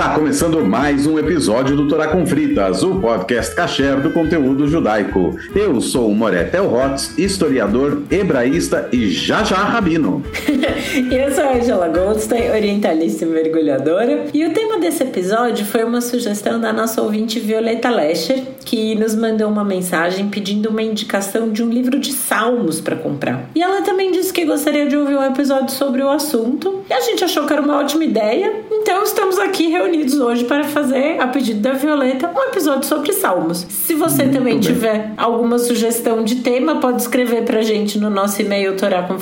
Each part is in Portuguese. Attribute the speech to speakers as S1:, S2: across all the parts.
S1: Está começando mais um episódio do Torá com Fritas, o podcast kasher do conteúdo judaico. Eu sou o Moré Telhotz, historiador, hebraísta e já rabino.
S2: Eu sou a Angela Goldstein, orientalista e mergulhadora. E o tema desse episódio foi uma sugestão da nossa ouvinte Violeta Lescher, que nos mandou uma mensagem pedindo uma indicação de um livro de salmos para comprar. E ela também disse que gostaria de ouvir um episódio sobre o assunto. E a gente achou que era uma ótima ideia, então estamos aqui reunidos hoje para fazer, a pedido da Violeta, um episódio sobre salmos. Se você também tiver alguma sugestão de tema, pode escrever pra gente no nosso e-mail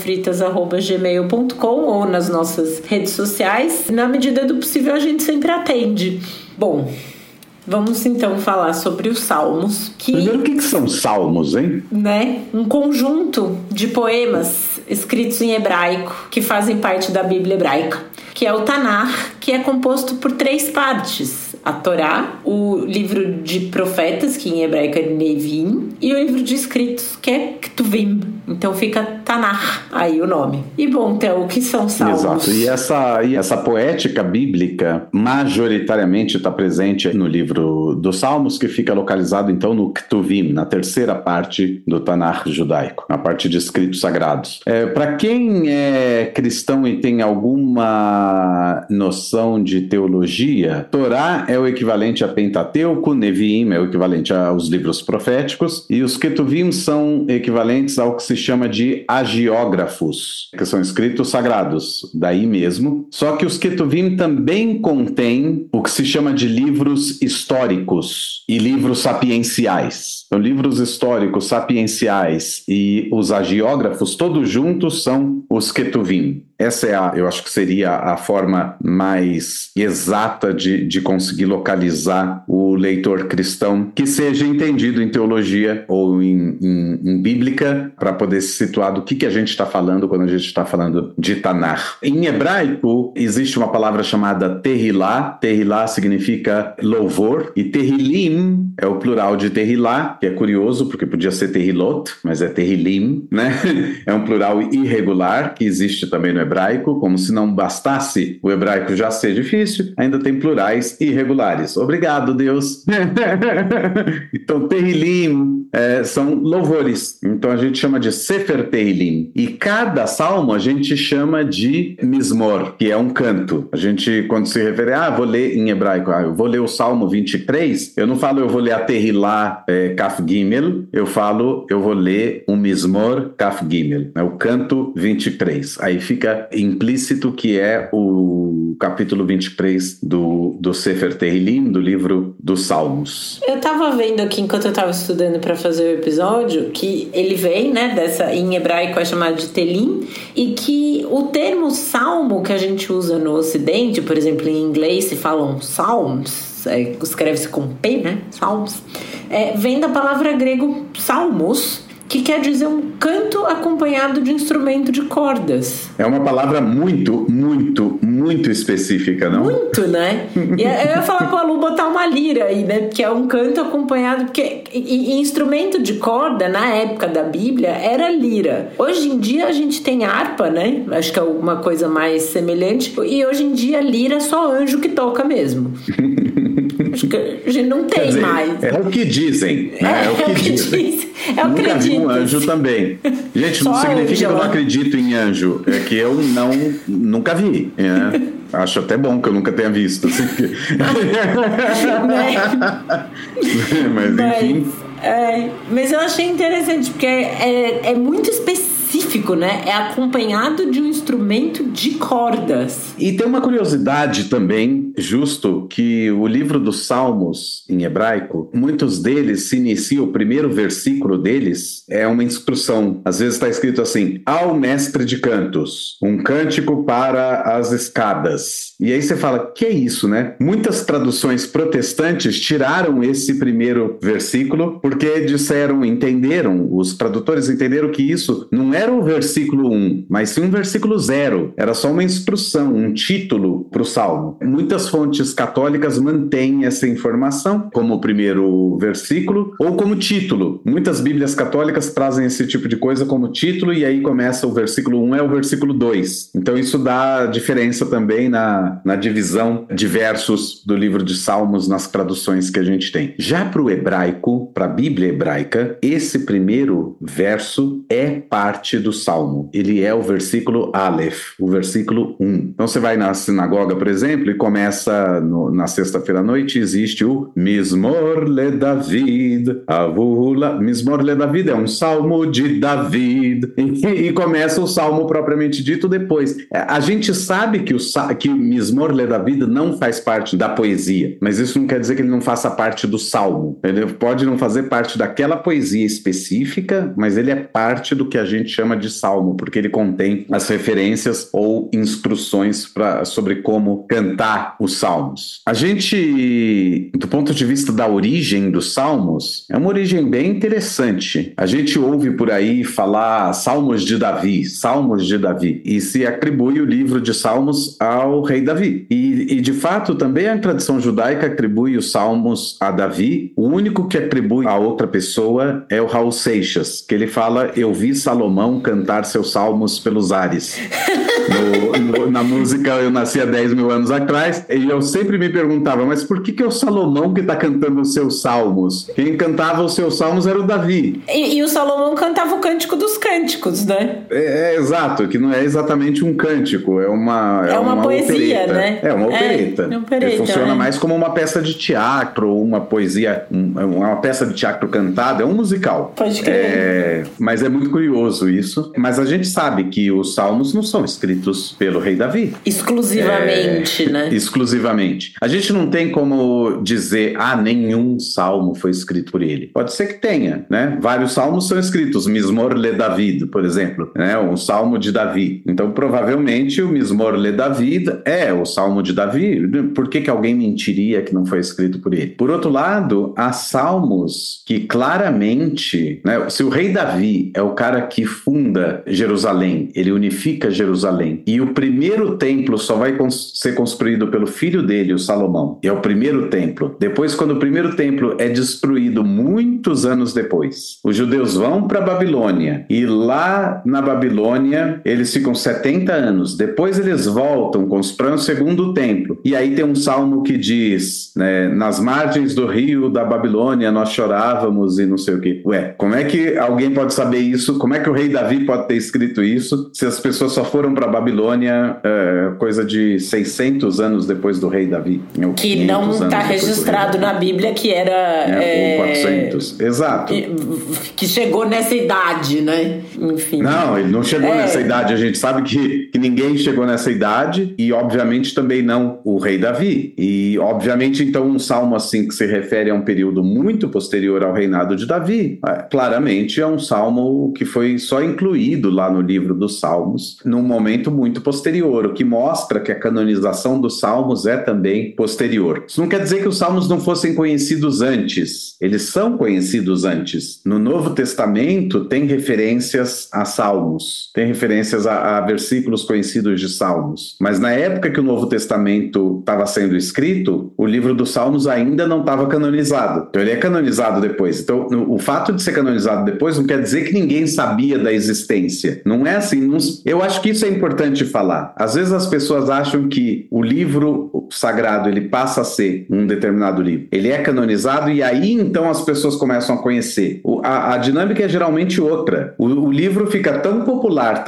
S2: toraconfritas@gmail.com ou nas nossas redes sociais. Na medida do possível, a gente sempre atende. Bom, vamos então falar sobre os salmos.
S1: Primeiro, o que são salmos, hein?
S2: Né? Um conjunto de poemas escritos em hebraico que fazem parte da Bíblia hebraica, que é o Tanar, que é composto por 3 partes: a Torá, o livro de profetas, que em hebraico é Nevim, e o livro de escritos, que é Ketuvim. Então fica Tanar, aí o nome. E bom, então, o que são salmos?
S1: Exato, e essa poética bíblica majoritariamente está presente no livro dos Salmos, que fica localizado então no Ketuvim, na terceira parte do Tanar judaico, a parte de escritos sagrados. Para quem é cristão e tem alguma noção de teologia, Torá é o equivalente a Pentateuco, Neviim é o equivalente aos livros proféticos, e os Ketuvim são equivalentes ao que se chama de hagiógrafos, que são escritos sagrados, daí mesmo. Só que os Ketuvim também contêm o que se chama de livros históricos e livros sapienciais. Então, livros históricos, sapienciais e os hagiógrafos, todos juntos, são os Ketuvim. Essa é eu acho que seria a forma mais exata de conseguir localizar o leitor cristão que seja entendido em teologia ou em bíblica, para poder se situar do que a gente está falando quando a gente está falando de Tanar. Em hebraico, existe uma palavra chamada Tehilá. Tehilá significa louvor, e Tehilim é o plural de Tehilá, que é curioso, porque podia ser Tehilot, mas é Tehilim, né? É um plural irregular, que existe também no hebraico, como se não bastasse o hebraico já ser difícil, ainda tem plurais irregulares. Obrigado, Deus! Então, Tehilim são louvores. Então, a gente chama de Sefer Tehilim. E cada salmo a gente chama de Mizmor, que é um canto. A gente, quando se refere, vou ler em hebraico, eu vou ler o Salmo 23, eu não falo eu vou ler a Tehilá Kaf Gimel, eu falo eu vou ler o Mizmor Kaf Gimel, o canto 23. Aí fica implícito que é o capítulo 23 do Sefer Tehilim, do livro dos Salmos.
S2: Eu tava vendo aqui, enquanto eu tava estudando para fazer o episódio, que ele vem, né, em hebraico é chamado de Telim, e que o termo salmo que a gente usa no Ocidente, por exemplo, em inglês se falam psalms, escreve-se com P, né, psalms, vem da palavra grego salmos, que quer dizer um canto acompanhado de instrumento de cordas. É uma palavra muito, muito, muito específica, não? Muito, né? E eu ia falar pro Alu botar uma lira aí, né? Porque é um canto acompanhado... Porque instrumento de corda, na época da Bíblia, era lira. Hoje em dia a gente tem harpa, né? Acho que é uma coisa mais semelhante. E hoje em dia lira é só anjo que toca mesmo. Acho que a gente não tem mais.
S1: É o que dizem, né? É o que dizem.
S2: É o que
S1: nunca vi um anjo também. Gente, não significa que eu não acredito em anjo. É que eu nunca vi. Acho até bom que eu nunca tenha visto. Assim. Mas enfim.
S2: Mas eu achei interessante, porque é muito específico, né? É acompanhado de um instrumento de cordas.
S1: E tem uma curiosidade também, justo, que o livro dos Salmos, em hebraico, muitos deles se iniciam, o primeiro versículo deles é uma instrução. Às vezes está escrito assim: ao mestre de cantos, um cântico para as escadas. E aí você fala, que é isso, né? Muitas traduções protestantes tiraram esse primeiro versículo porque os tradutores entenderam que isso não era o versículo 1, mas sim um versículo 0. Era só uma instrução, um título para o Salmo. Muitas fontes católicas mantêm essa informação como o primeiro versículo ou como título. Muitas Bíblias católicas trazem esse tipo de coisa como título e aí começa o versículo 1 é o versículo 2. Então isso dá diferença também na divisão de versos do livro de Salmos nas traduções que a gente tem. Já para o hebraico, para a Bíblia hebraica, esse primeiro verso é parte do Salmo. Ele é o versículo Aleph, o versículo 1. Então você vai na sinagoga, por exemplo, e começa na sexta-feira à noite, existe o Mizmor le David, Avula. Mizmor le David é um salmo de David. E começa o salmo propriamente dito depois. A gente sabe que o Mizmor le David não faz parte da poesia, mas isso não quer dizer que ele não faça parte do salmo. Ele pode não fazer parte daquela poesia específica, mas ele é parte do que a gente chama de salmo, porque ele contém as referências ou instruções sobre como cantar os salmos. A gente, do ponto de vista da origem dos salmos, é uma origem bem interessante. A gente ouve por aí falar Salmos de Davi, e se atribui o livro de Salmos ao rei Davi. E de fato, também a tradição judaica atribui os salmos a Davi. O único que atribui a outra pessoa é o Raul Seixas, que ele fala: eu vi Salomão cantar seus salmos pelos ares. Na música Eu Nasci há 10 mil anos atrás, e eu sempre me perguntava, mas por que é o Salomão que está cantando os seus salmos? Quem cantava os seus salmos era o Davi.
S2: E o Salomão cantava o Cântico dos Cânticos, né?
S1: Exato, que não é exatamente um cântico, é uma
S2: poesia,
S1: opereta.
S2: Né?
S1: É uma opereta. Ele funciona mais como uma peça de teatro, uma poesia, uma peça de teatro cantada, é um musical.
S2: Pode crer.
S1: Mas é muito curioso isso. Mas a gente sabe que os salmos não são escritos pelo rei Davi.
S2: Exclusivamente, né?
S1: Exclusivamente. A gente não tem como dizer, nenhum salmo foi escrito por ele. Pode ser que tenha, né? Vários salmos são escritos. Mizmor le David, por exemplo, né? Um salmo de Davi. Então, provavelmente, o Mizmor le David é o salmo de Davi. Por que alguém mentiria que não foi escrito por ele? Por outro lado, há salmos que claramente, né? Se o rei Davi é o cara que funda Jerusalém, ele unifica Jerusalém, e o primeiro templo só vai ser construído pelo filho dele, o Salomão, e é o primeiro templo. Depois, quando o primeiro templo é destruído muitos anos depois, os judeus vão para a Babilônia, e lá na Babilônia eles ficam 70 anos. Depois eles voltam, constroem o segundo templo, e aí tem um salmo que diz, né, nas margens do rio da Babilônia nós chorávamos e não sei o quê. Como é que alguém pode saber isso? Como é que o rei Davi pode ter escrito isso se as pessoas só foram para a Babilônia coisa de 600 anos depois do rei Davi?
S2: Que não está registrado na Bíblia que era...
S1: Ou 400. Exato.
S2: Que chegou nessa idade, né? Enfim.
S1: Não, ele não chegou nessa idade. A gente sabe que ninguém chegou nessa idade e, obviamente, também não o rei Davi. E, obviamente, então, um salmo assim que se refere a um período muito posterior ao reinado de Davi, claramente é um salmo que foi só incluído lá no livro dos Salmos num momento muito posterior, o que mostra que a canonização dos salmos é também posterior. Isso não quer dizer que os salmos não fossem conhecidos antes. Eles são conhecidos antes. No Novo Testamento tem referências a salmos, tem referências a versículos conhecidos de salmos. Mas na época que o Novo Testamento estava sendo escrito, o livro dos Salmos ainda não estava canonizado. Então ele é canonizado depois. Então o fato de ser canonizado depois não quer dizer que ninguém sabia da existência. Não é assim. Eu acho que isso é importante falar. Às vezes as pessoas acham que o livro sagrado ele passa a ser um determinado livro. Ele é canonizado e aí então as pessoas começam a conhecer. A dinâmica é geralmente outra. O livro fica tão popular,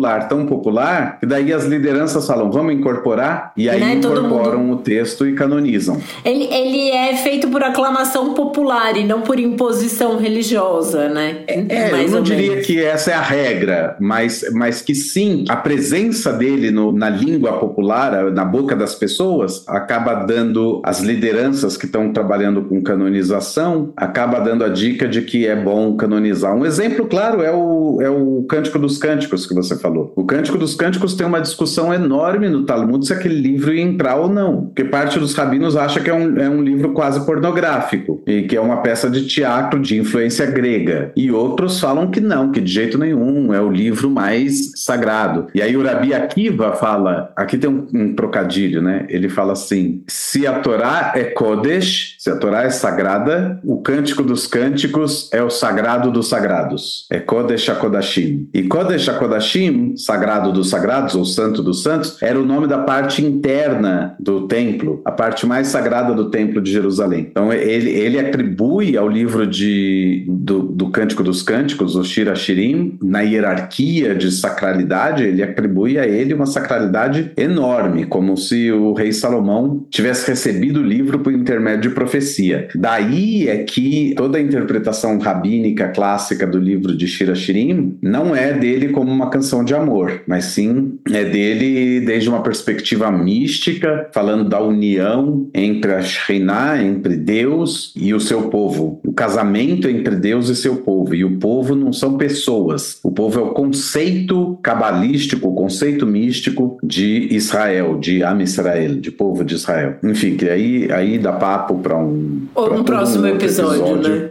S1: que daí as lideranças falam, vamos incorporar, e aí incorporam o texto e canonizam.
S2: Ele é feito por aclamação popular e não por imposição religiosa, né?
S1: Eu não diria que essa é a regra, mas que sim, a presença dele na língua popular, na boca das pessoas, acaba dando, as lideranças que estão trabalhando com canonização, acaba dando a dica de que é bom canonizar. Um exemplo claro é o Cântico dos Cânticos que você falou. O Cântico dos Cânticos tem uma discussão enorme no Talmud se aquele livro ia entrar ou não, porque parte dos rabinos acha que é um livro quase pornográfico. e que é uma peça de teatro de influência grega. E outros falam que não, que de jeito nenhum, é o livro mais sagrado. E aí o Rabi Akiva fala, aqui tem um trocadilho, né? Ele fala assim, se a Torá é Kodesh, se a Torá é sagrada, o Cântico dos Cânticos é o sagrado dos sagrados. É Kodesh HaKodashim. E Kodesh HaKodashim, sagrado dos sagrados, ou santo dos santos, era o nome da parte interna do templo, a parte mais sagrada do templo de Jerusalém. Então ele atribui ao livro do Cântico dos Cânticos, o Shir HaShirim, na hierarquia de sacralidade, ele atribui a ele uma sacralidade enorme, como se o rei Salomão tivesse recebido o livro por intermédio de profecia. Daí é que toda a interpretação rabínica clássica do livro de Shir HaShirim não é dele como uma canção de amor, mas sim é dele desde uma perspectiva mística, falando da união entre a Shekhinah, entre Deus e o seu povo. O casamento entre Deus e seu povo. E o povo não são pessoas. O povo é o conceito cabalístico, o conceito místico de Israel, de Am Israel, de povo de Israel. Enfim, que aí dá papo para um
S2: próximo episódio, né?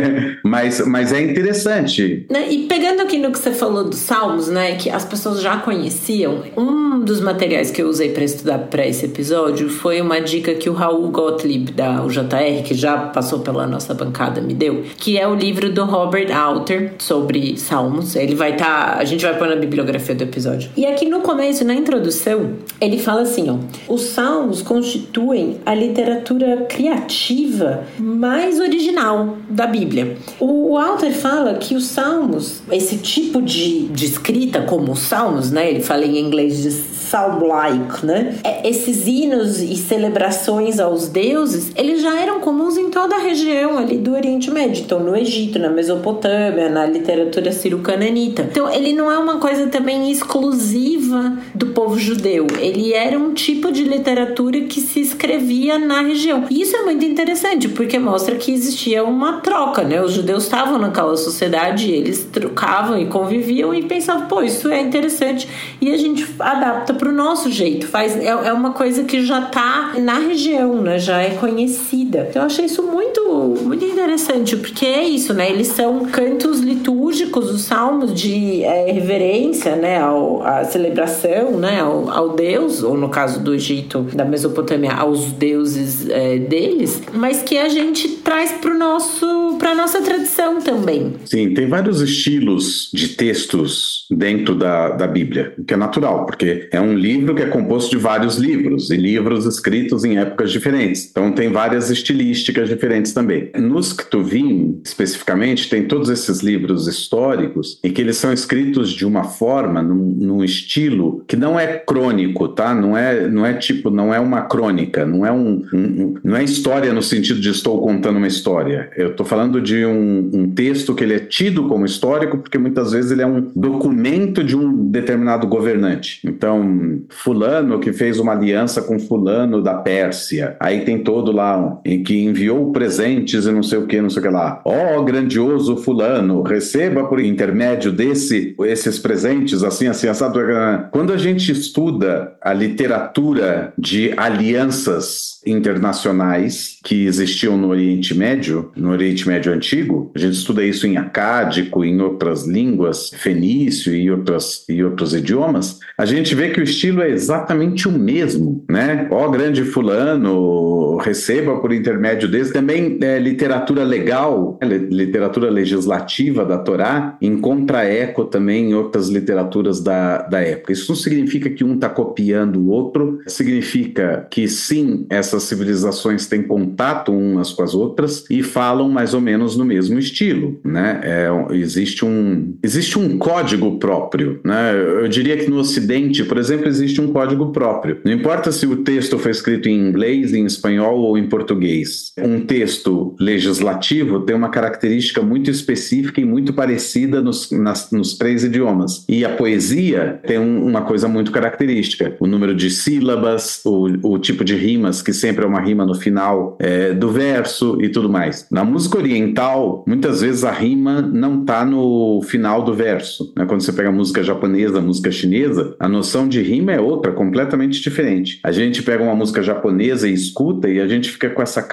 S1: Mas é interessante.
S2: E pegando aqui no que você falou dos Salmos, né, que as pessoas já conheciam, um dos materiais que eu usei para estudar para esse episódio foi uma dica que o Raul Gottlieb, da UJR, que já passou pela nossa bancada, me deu, que é o livro do Robert Alter sobre Salmos. Ele vai estar... a gente vai pôr na bibliografia do episódio. E aqui no começo, na introdução, ele fala assim, ó, os Salmos constituem a literatura criativa mais original da Bíblia. O Alter fala que os Salmos, esse tipo de escrita como os Salmos, né, ele fala em inglês de psalm-like, né, esses hinos e celebrações aos deuses, eles já eram comuns em toda a região ali do Oriente Médio, então no Egito, na Mesopotâmia, na literatura sírio-cananita. Então ele não é uma coisa também exclusiva do povo judeu, ele era um tipo de literatura que se escrevia na região. E isso é muito interessante, porque mostra que existia uma troca, né? Os judeus estavam naquela sociedade, eles trocavam e conviviam e pensavam, pô, isso é interessante, e a gente adapta para o nosso jeito. É uma coisa que já está na região, né? Já é conhecida. Então eu achei isso muito, muito interessante, porque é isso, né? Eles são cantos litúrgicos, os salmos de reverência, né? A celebração, né? Ao Deus, ou no caso do Egito, da Mesopotâmia, aos deuses deles, mas que a gente traz para a nossa tradição também.
S1: Sim, tem vários estilos de textos dentro da Bíblia, o que é natural, porque é um livro que é composto de vários livros, e livros escritos em épocas diferentes. Então tem várias estilísticas diferentes também. Nos Ketuvim, especificamente, tem todos esses livros históricos em que eles são escritos de uma forma, num estilo que não é crônico, tá? Não é uma crônica, não é história no sentido de estou contando uma história. Eu estou falando de um texto que ele é tido como histórico porque muitas vezes ele é um documento de um determinado governante. Então, fulano que fez uma aliança com fulano da Pérsia, aí tem todo lá em que enviou presentes e não sei o que lá. Ó, grandioso fulano, receba por intermédio esses presentes, assim, assado. Quando a gente estuda a literatura de alianças internacionais que existiam no Oriente Médio Antigo, a gente estuda isso em acádico, em outras línguas, fenício e outros idiomas, a gente vê que o estilo é exatamente o mesmo, né? Ó, grande fulano, receba por intermédio desse. Também literatura legal, literatura legislativa da Torá, encontra eco também em outras literaturas da época. Isso não significa que um está copiando o outro, significa que sim, essas civilizações têm contato umas com as outras e falam mais ou menos no mesmo estilo, né? Existe um código próprio, né? Eu diria que no Ocidente, por exemplo, existe um código próprio. Não importa se o texto foi escrito em inglês, em espanhol ou em português. Um texto legislativo legislativo tem uma característica muito específica e muito parecida nos 3 idiomas. E a poesia tem uma coisa muito característica. O número de sílabas, o tipo de rimas, que sempre é uma rima no final do verso e tudo mais. Na música oriental, muitas vezes a rima não está no final do verso, né? Quando você pega a música japonesa, a música chinesa, a noção de rima é outra, completamente diferente. A gente pega uma música japonesa e escuta e a gente fica com essa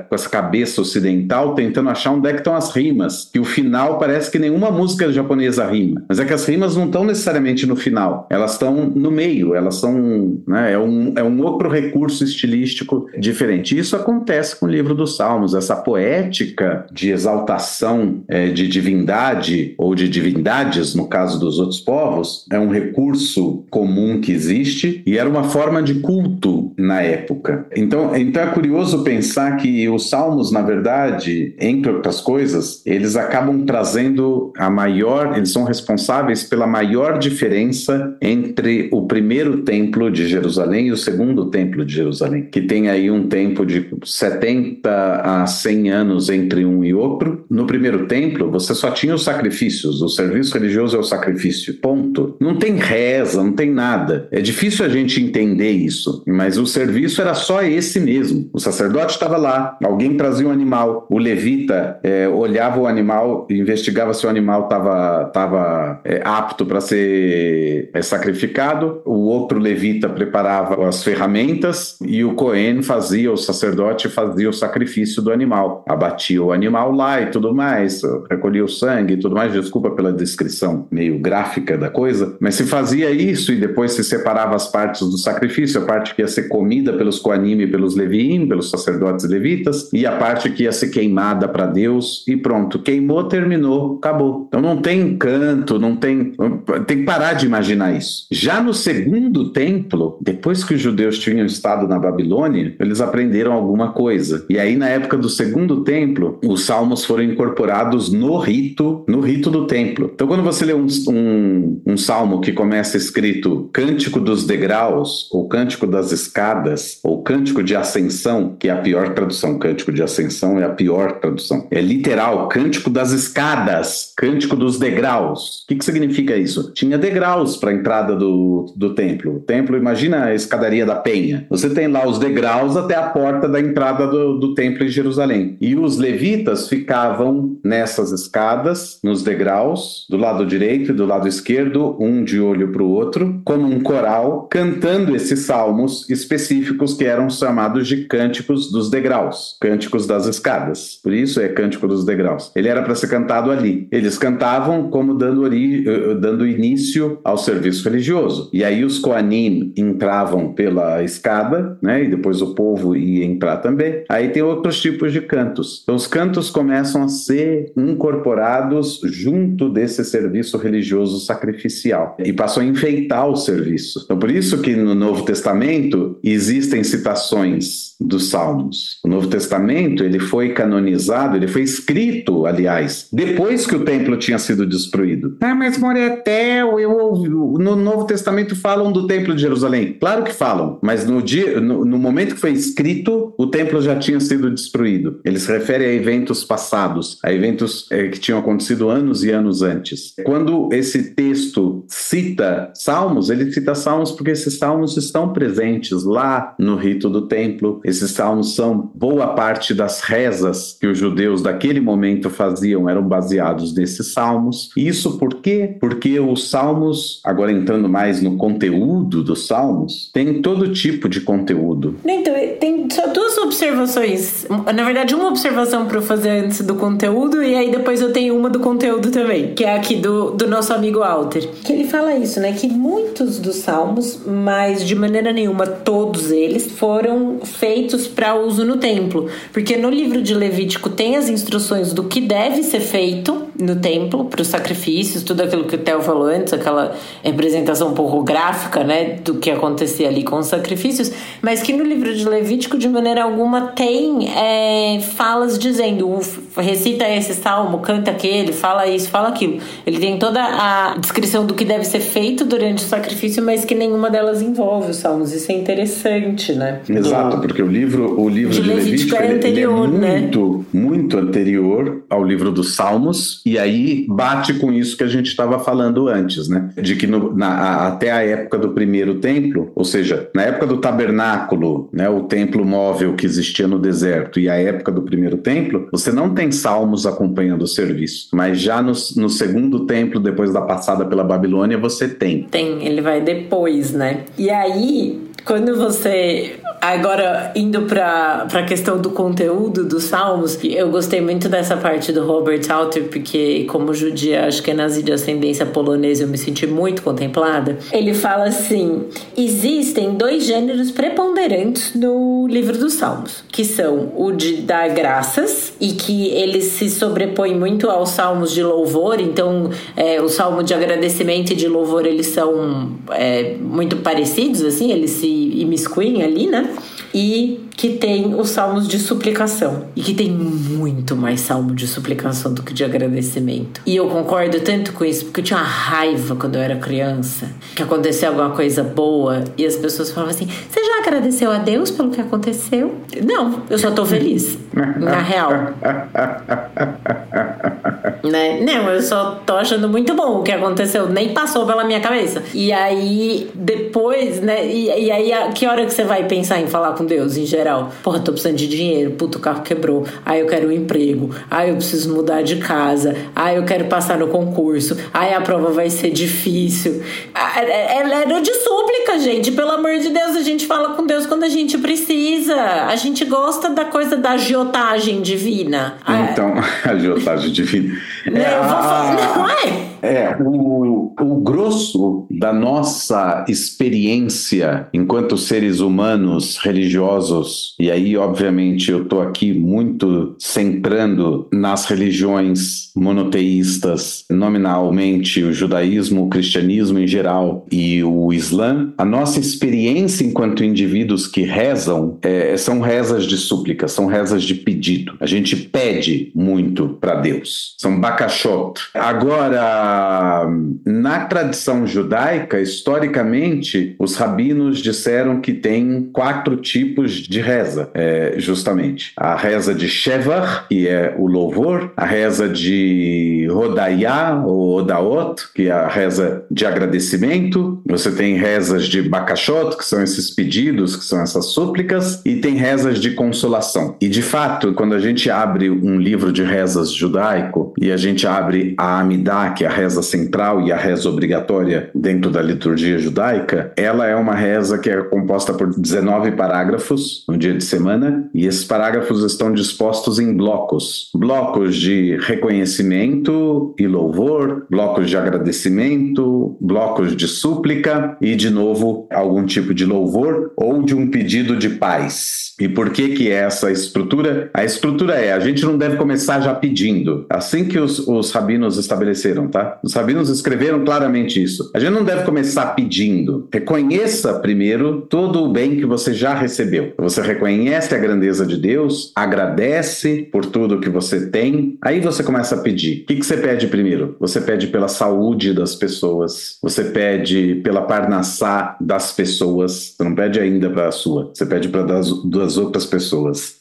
S1: cabeça ocidental tentando achar onde é que estão as rimas, que o final parece que nenhuma música japonesa rima, mas é que as rimas não estão necessariamente no final, elas estão no meio, elas são, né, é um outro recurso estilístico diferente. Isso acontece com o livro dos Salmos, essa poética de exaltação de divindade ou de divindades, no caso dos outros povos, é um recurso comum que existe e era uma forma de culto na época. Então é curioso pensar que os Salmos, na verdade, entre outras coisas, eles acabam trazendo eles são responsáveis pela maior diferença entre o primeiro templo de Jerusalém e o segundo templo de Jerusalém, que tem aí um tempo de 70 a 100 anos entre um e outro. No primeiro templo, você só tinha os sacrifícios, o serviço religioso é o sacrifício, ponto. Não tem reza, não tem nada. É difícil a gente entender isso, mas o serviço era só esse mesmo. O sacerdote estava lá, alguém trazia um animal, o levita olhava o animal e investigava se o animal estava apto para ser sacrificado, o outro levita preparava as ferramentas e o o sacerdote fazia o sacrifício do animal, abatia o animal lá e tudo mais, recolhia o sangue e tudo mais. Desculpa pela descrição meio gráfica da coisa, mas se fazia isso e depois se separava as partes do sacrifício, a parte que ia ser comida pelos Koanim e pelos Leviim, pelos sacerdotes levitas, e a parte que ia ser queimada para Deus, e pronto, queimou, terminou, acabou. Então não tem canto, tem que parar de imaginar isso. Já no segundo templo, depois que os judeus tinham estado na Babilônia, eles aprenderam alguma coisa. E aí, na época do segundo templo, os salmos foram incorporados no rito do templo. Então, quando você lê um salmo que começa escrito Cântico dos Degraus, ou Cântico das Escadas, ou Cântico de Ascensão, que é a pior tradução, Cântico de Ascensão é a pior tradução. É literal, Cântico das Escadas, Cântico dos Degraus. O que significa isso? Tinha degraus para a entrada do templo. O templo, imagina a escadaria da Penha. Você tem lá os degraus até a porta da entrada do templo em Jerusalém. E os levitas ficavam nessas escadas, nos degraus, do lado direito e do lado esquerdo, um de olho para o outro, como um coral, cantando esses salmos específicos que eram chamados de cânticos dos degraus, cânticos das escadas. Por isso é cântico dos degraus. Ele era para ser cantado ali. Eles cantavam como dando início ao serviço religioso. E aí os Koanim entravam pela escada, né? E depois o povo ia entrar também. Aí tem outros tipos de cantos. Então os cantos começam a ser incorporados junto desse serviço religioso sacrificial e passam a enfeitar o serviço. Então por isso que no Novo Testamento existem citações dos Salmos. O Novo Testamento, ele foi canonizado, ele foi escrito, aliás, depois que o templo tinha sido destruído. Ah, mas Moretel, no Novo Testamento falam do templo de Jerusalém. Claro que falam, mas no momento que foi escrito, o templo já tinha sido destruído. Ele se refere a eventos passados, a eventos que tinham acontecido anos e anos antes. Quando esse texto cita Salmos, ele cita Salmos porque esses Salmos estão presentes lá no rito do templo. Esses Salmos são boa parte das rezas que os judeus daquele momento faziam, eram baseados nesses Salmos. Isso por quê? Porque os Salmos, agora entrando mais no conteúdo dos Salmos, tem todo tipo de conteúdo.
S2: Então, tem só duas observações. Na verdade, uma observação para eu fazer antes do conteúdo, e aí depois eu tenho uma do conteúdo também, que é aqui do nosso amigo Alter. Que ele fala isso, né? Que muitos dos Salmos, mas de maneira nenhuma todos eles, foram feitos para uso no templo. Porque no livro de Levítico tem as instruções do que deve ser feito no templo, para os sacrifícios, tudo aquilo que o Theo falou antes, aquela representação um pouco gráfica, né, do que acontecia ali com os sacrifícios, mas que no livro de Levítico, de maneira alguma, tem falas dizendo, recita esse salmo, canta aquele, fala isso, fala aquilo. Ele tem toda a descrição do que deve ser feito durante o sacrifício, mas que nenhuma delas envolve os salmos. Isso é interessante, né?
S1: Exato, porque o livro de Levítico
S2: é anterior,
S1: ele é muito anterior ao livro dos Salmos, e aí bate com isso que a gente estava falando antes, né? De que até a época do primeiro templo, ou seja, na época do tabernáculo, né, o templo móvel que existia no deserto, e a época do primeiro templo, você não tem salmos acompanhando o serviço, mas já no segundo templo, depois da passada pela Babilônia, você tem.
S2: Tem, ele vai depois, né? E aí, quando você... Agora, indo para a questão do conteúdo dos salmos, eu gostei muito dessa parte do Robert Alter, porque como judia, acho que é nazi de ascendência polonesa, eu me senti muito contemplada. Ele fala assim, existem 2 gêneros preponderantes no livro dos salmos, que são o de dar graças, e que eles se sobrepõem muito aos salmos de louvor. Então, o salmo de agradecimento e de louvor, eles são muito parecidos, assim, eles se imiscuem ali, né? E que tem os salmos de suplicação. E que tem muito mais salmo de suplicação do que de agradecimento. E eu concordo tanto com isso, porque eu tinha uma raiva quando eu era criança, que aconteceu alguma coisa boa e as pessoas falavam assim, você já agradeceu a Deus pelo que aconteceu? Não, eu só tô feliz. Na real. Né? Não, eu só tô achando muito bom o que aconteceu, nem passou pela minha cabeça. E aí, depois, né? E aí, que hora que você vai pensar em falar com Deus, em geral? Porra, tô precisando de dinheiro, puto, o carro quebrou, aí eu quero um emprego, aí eu preciso mudar de casa, aí eu quero passar no concurso, aí a prova vai ser difícil. Era de súplica, gente, pelo amor de Deus, a gente fala com Deus quando a gente precisa. A gente gosta da coisa da agiotagem divina.
S1: Então, agiotagem divina.
S2: Não é?
S1: O grosso da nossa experiência enquanto seres humanos religiosos, e aí, obviamente, eu estou aqui muito centrando nas religiões monoteístas, nominalmente o judaísmo, o cristianismo em geral e o islã, a nossa experiência enquanto indivíduos que rezam são rezas de súplica, são rezas de pedido. A gente pede muito para Deus. São bakashot. Agora, na tradição judaica, historicamente, os rabinos disseram que tem 4 tipos de reza, justamente. A reza de Shevar, que é o louvor, a reza de Hodayah, ou Odaot, que é a reza de agradecimento, você tem rezas de bakashot, que são esses pedidos, que são essas súplicas, e tem rezas de consolação. E, de fato, quando a gente abre um livro de rezas judaico, e a gente abre a Amidah, que é a reza central e a reza obrigatória dentro da liturgia judaica, ela é uma reza que é composta por 19 parágrafos no dia de semana, e esses parágrafos estão dispostos em blocos. Blocos de reconhecimento e louvor, blocos de agradecimento, blocos de súplica e, de novo, algum tipo de louvor ou de um pedido de paz. E por que é essa estrutura? A estrutura a gente não deve começar já pedindo. Assim que os rabinos estabeleceram, tá? Os rabinos escreveram claramente isso. A gente não deve começar pedindo. Reconheça primeiro todo o bem que você já recebeu. Você reconhece a grandeza de Deus, agradece por tudo que você tem, aí você começa a pedir. O que você pede primeiro? Você pede pela saúde das pessoas, você pede pela parnassá das pessoas, você não pede ainda para a sua, você pede para das outras pessoas.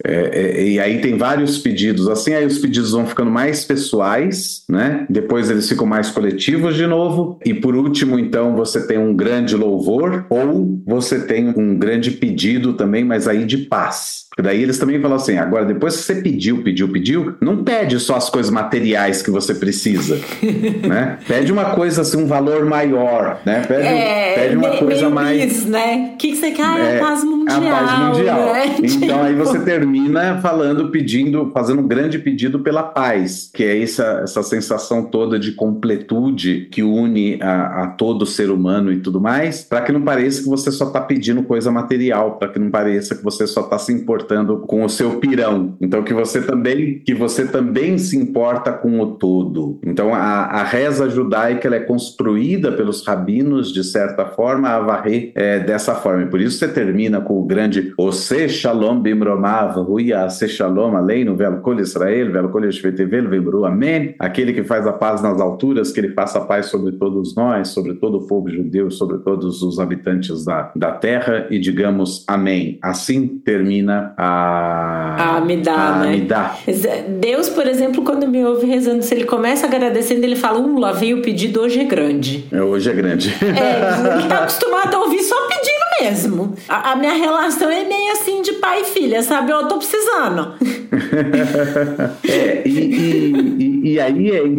S1: E aí tem vários pedidos assim, aí os pedidos vão ficando mais pessoais, né? Depois eles ficam mais coletivos de novo, e por último, então, você tem um grande louvor, ou você tem um grande pedido também, mas aí de paz. Porque daí eles também falam assim, agora depois que você pediu, não pede só as coisas materiais que você precisa, né? Pede uma coisa assim, um valor maior, né? Pede uma coisa mais...
S2: Isso, né? O que você quer? A paz mundial.
S1: A paz mundial.
S2: Né?
S1: Então aí você termina fazendo um grande pedido pela paz, que é essa sensação toda de completude que une a todo ser humano e tudo mais, para que não pareça que você só está pedindo coisa material, para que não pareça que você só está se importando importando com o seu pirão. Então que você também se importa com o todo. Então a reza judaica ela é construída pelos rabinos de certa forma a varrer dessa forma. E por isso você termina com o grande Ose Shalom Bimromav Huya Se Shalom Aleinu Vel Kol Israel Vel Kol Yeshvetevel Vemru Amém. Aquele que faz a paz nas alturas, que ele faça a paz sobre todos nós, sobre todo o povo judeu, sobre todos os habitantes da terra, e digamos amém. Assim termina a
S2: Amidá, né? Deus, por exemplo, quando me ouve rezando, se ele começa agradecendo, ele fala, lá veio o pedido, hoje é grande.
S1: Hoje é grande.
S2: Ele tá acostumado a ouvir só pedindo mesmo. A minha relação é meio assim de pai e filha, sabe? Eu tô precisando.
S1: E aí é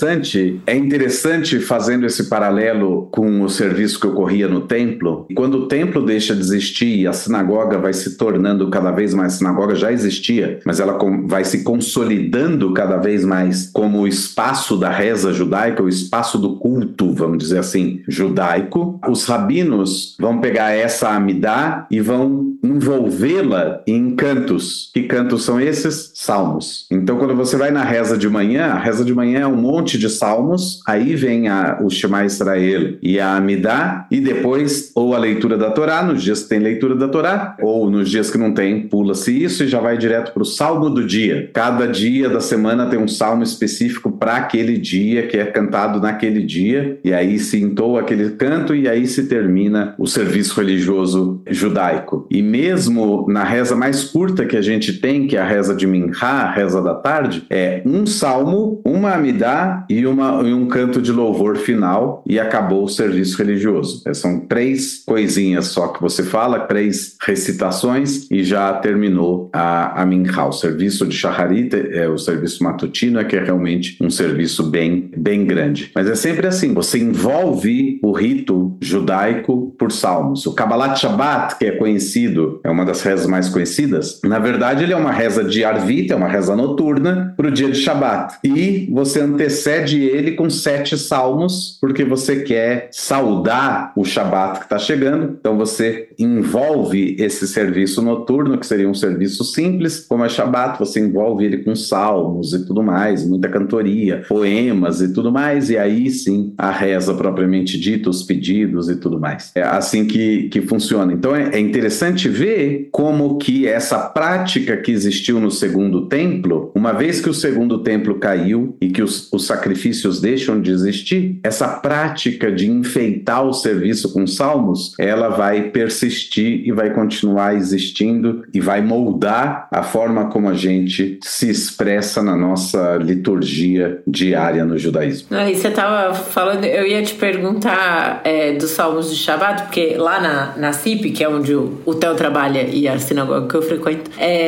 S1: interessante fazendo esse paralelo com o serviço que ocorria no templo. Quando o templo deixa de existir e a sinagoga vai se tornando cada vez mais, a sinagoga já existia, mas ela vai se consolidando cada vez mais como o espaço da reza judaica, o espaço do culto, vamos dizer assim, judaico. Os rabinos vão pegar essa amidá e vão envolvê-la em cantos. Que cantos são esses? Salmos. Então, quando você vai na reza de manhã, a reza de manhã é um monte de salmos, aí vem o Shema Israel e a Amidá, e depois ou a leitura da Torá, nos dias que tem leitura da Torá, ou nos dias que não tem, pula-se isso e já vai direto para o salmo do dia. Cada dia da semana tem um salmo específico para aquele dia, que é cantado naquele dia, e aí se entoa aquele canto e aí se termina o serviço religioso judaico. E mesmo na reza mais curta que a gente tem, que é a reza de Minha, a reza da tarde, é um salmo, uma amidá e um canto de louvor final, e acabou o serviço religioso. São 3 coisinhas só que você fala, 3 recitações e já terminou a Minha. O serviço de Shacharit, o serviço matutino, que é realmente um serviço bem, bem grande. Mas é sempre assim, você envolve o rito judaico por salmos. O Kabbalat Shabbat, que é conhecido, é uma das rezas mais conhecidas, na verdade ele é uma reza de Arvit, é uma reza noturna para o dia de Shabbat. E você antecede ele com 7 salmos, porque você quer saudar o Shabbat que está chegando. Então você envolve esse serviço noturno, que seria um serviço simples, como é Shabbat, você envolve ele com salmos e tudo mais, muita cantoria, poemas e tudo mais, e aí sim a reza propriamente dita, os pedidos e tudo mais. É assim que funciona. Então é interessante ver como que essa prática que existiu no segundo templo, uma vez que o segundo templo caiu e que os sacrifícios deixam de existir, essa prática de enfeitar o serviço com salmos, ela vai persistir e vai continuar existindo e vai moldar a forma como a gente se expressa na nossa liturgia diária no judaísmo.
S2: Aí você estava falando, eu ia te perguntar dos salmos de Shabbat, porque lá na CIP, que é onde o Theo trabalha e a sinagoga que eu frequento,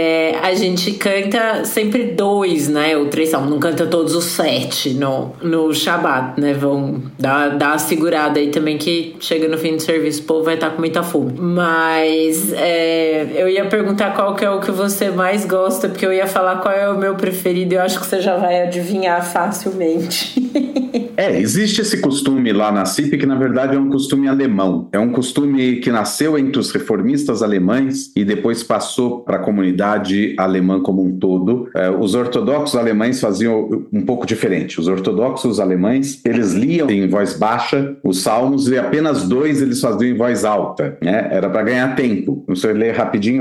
S2: a gente canta sempre 2, né, ou 3 salmos, não canta todos os 7 no Shabbat, né, vão dar uma segurada aí também, que chega no fim do serviço, o povo vai estar com muita fome. Mas eu ia perguntar qual que é o que você mais gosta, porque eu ia falar qual é o meu preferido, eu acho que você já vai adivinhar facilmente.
S1: Existe esse costume lá na CIP, que na verdade é um costume alemão. É um costume que nasceu entre os reformistas alemães e depois passou para a comunidade alemã como um todo. Os ortodoxos alemães faziam um pouco diferente. Os ortodoxos alemães, eles liam em voz baixa os salmos e apenas 2 eles faziam em voz alta, né? Era para ganhar tempo. Você lê rapidinho,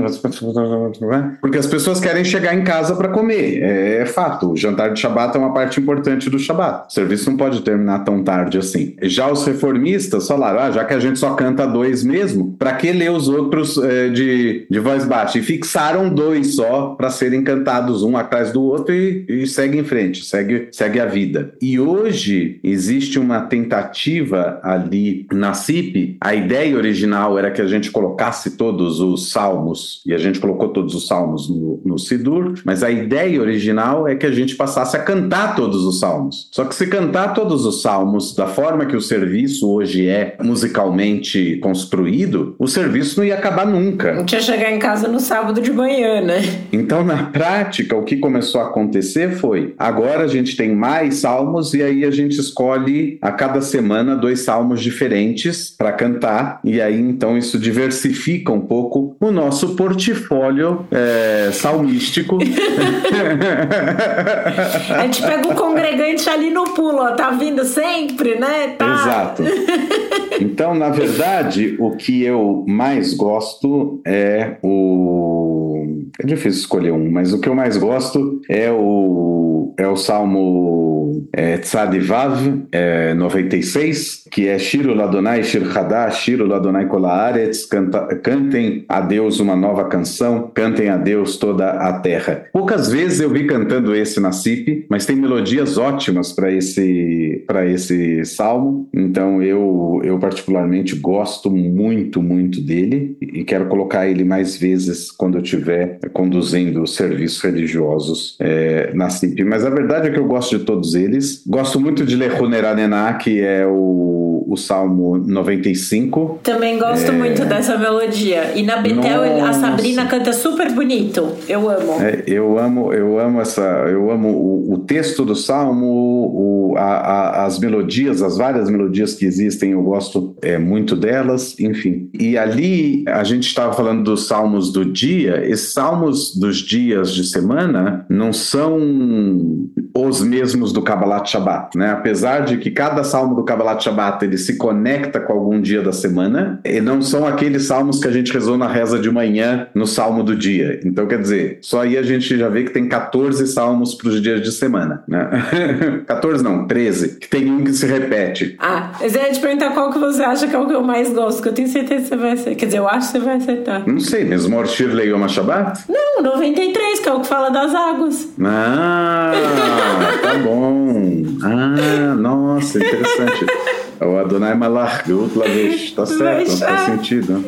S1: porque as pessoas querem chegar em casa para comer. É fato. O jantar de Shabbat é uma parte importante do Shabbat. O serviço não pode terminar tão tarde assim. Já os reformistas falaram, já que a gente só canta 2 mesmo, para que ler os outros de voz baixa? E fixaram 2 só para serem cantados um atrás do outro e segue em frente, segue a vida. E hoje existe uma tentativa ali na CIP. A ideia original era que a gente colocasse todos os salmos, e a gente colocou todos os salmos no Sidur, mas a ideia original é que a gente passasse a cantar todos os salmos. Só que se cantar todos os salmos da forma que o serviço hoje é musicalmente construído, o serviço não ia acabar nunca.
S2: A gente ia chegar em casa no sábado de manhã, né?
S1: Então, na prática, o que começou a acontecer foi, agora a gente tem mais salmos e aí a gente escolhe a cada semana 2 salmos diferentes para cantar, e aí então isso diversifica um pouco o nosso portfólio salmístico.
S2: A gente pega o congregante ali no pulo, ó, tá vindo sempre, né? Tá.
S1: Exato. Então, na verdade, o que eu mais gosto é É difícil escolher um, mas o que eu mais gosto é o Salmo Tzadivav 96, que é Shiru Ladonai Shir Hadash, Shiru Ladonai Kol Haaretz, cantem a Deus uma nova canção, cantem a Deus toda a terra. Poucas vezes eu vi cantando esse na CIP, mas tem melodias ótimas para esse salmo, então eu particularmente gosto muito, muito dele e quero colocar ele mais vezes quando eu estiver conduzindo serviços religiosos na CIP. Mas a verdade é que eu gosto de todos eles. Gosto muito de Lehuneranena, que é o Salmo 95.
S2: Também gosto muito dessa melodia. E na Betel a Sabrina canta super bonito. Eu amo.
S1: Eu amo o texto do Salmo, as melodias, as várias melodias que existem, eu gosto muito delas, enfim. E ali a gente estava falando dos salmos do dia. Esses salmos dos dias de semana não são os mesmos do Kabbalat Shabbat, né? Apesar de que cada salmo do Kabbalat Shabbat ele se conecta com algum dia da semana, e não são aqueles salmos que a gente rezou na reza de manhã no salmo do dia. Então, quer dizer, só aí a gente já vê que tem 14 salmos para os dias de semana, né? 14 não, 13, que tem um que se repete.
S2: Mas eu ia te perguntar qual que você acha que é o que eu mais gosto, que eu tenho certeza que você vai acertar. Quer dizer, eu acho que você vai acertar.
S1: Não sei, Mizmor Shir Le'Yom HaShabbat?
S2: Não, 93, que é o que fala das águas.
S1: Tá bom. Nossa, interessante. O Adonai Malach Geut Lavesh. Tá certo, faz sentido.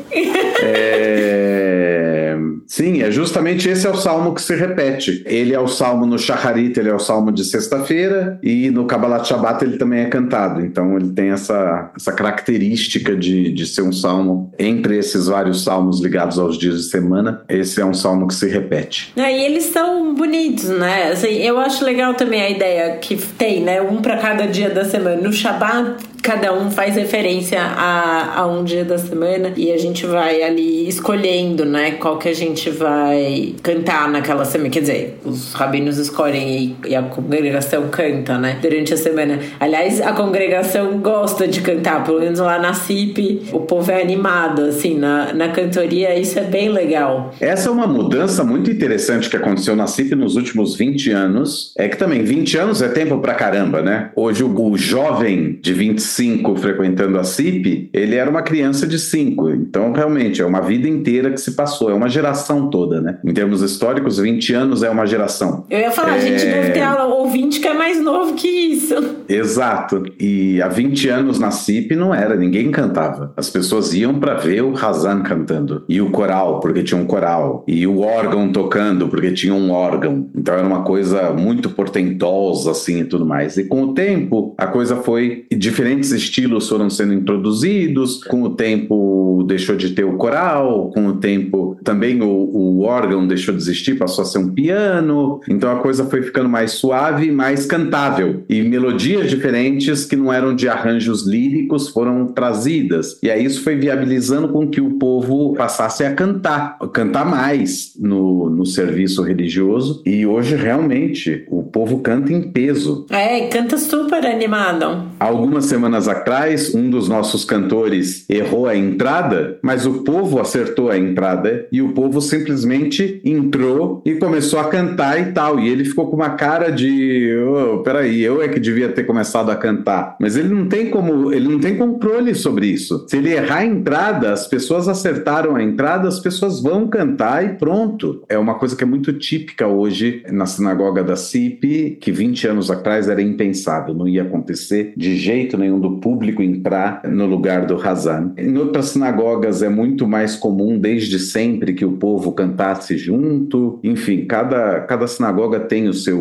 S1: Sim, justamente esse é o salmo que se repete. Ele é o salmo no Shacharit, ele é o salmo de sexta-feira, e no Kabbalat Shabbat ele também é cantado. Então ele tem essa característica de ser um salmo entre esses vários salmos ligados aos dias de semana. Esse é um salmo que se repete.
S2: E eles são bonitos, né? Assim, eu acho legal também a ideia que tem, né? Um para cada dia da semana. No Shabbat, cada um faz referência a um dia da semana e a gente vai ali escolhendo, né, qual que a gente vai cantar naquela semana. Quer dizer, os rabinos escolhem e a congregação canta, né, durante a semana. Aliás, a congregação gosta de cantar, pelo menos lá na CIP, o povo é animado, assim, na cantoria, isso é bem legal.
S1: Essa é uma mudança muito interessante que aconteceu na CIP nos últimos 20 anos. É que também 20 anos é tempo pra caramba, né? Hoje o jovem de 25 frequentando a CIP, ele era uma criança de 5, então realmente é uma vida inteira que se passou, é uma geração toda, né? Em termos históricos, 20 anos é uma geração.
S2: Eu ia falar, a gente deve ter ouvinte que é mais novo que isso.
S1: Exato, e há 20 anos na CIP não era, ninguém cantava. As pessoas iam para ver o Hazan cantando, e o coral, porque tinha um coral, e o órgão tocando, porque tinha um órgão. Então era uma coisa muito portentosa, assim, e tudo mais. E com o tempo, a coisa foi diferentes estilos foram sendo introduzidos, com o tempo deixou de ter o coral, com o tempo também o órgão deixou de existir, passou a ser um piano, então a coisa foi ficando mais suave, mais cantável, e melodias diferentes que não eram de arranjos líricos foram trazidas, e aí isso foi viabilizando com que o povo passasse a cantar mais no serviço religioso, e hoje realmente o povo canta em peso.
S2: Canta super animado.
S1: Algumas semanas atrás, um dos nossos cantores errou a entrada, mas o povo acertou a entrada e o povo simplesmente entrou e começou a cantar e tal. E ele ficou com uma cara de, peraí, eu é que devia ter começado a cantar. Mas ele não tem controle sobre isso. Se ele errar a entrada, as pessoas acertaram a entrada, as pessoas vão cantar e pronto. É uma coisa que é muito típica hoje na sinagoga da CIP, que 20 anos atrás era impensável, não ia acontecer de jeito nenhum do público entrar no lugar do Hazan. Em outras sinagogas é muito mais comum desde sempre que o povo cantasse junto. Enfim, cada sinagoga tem o seu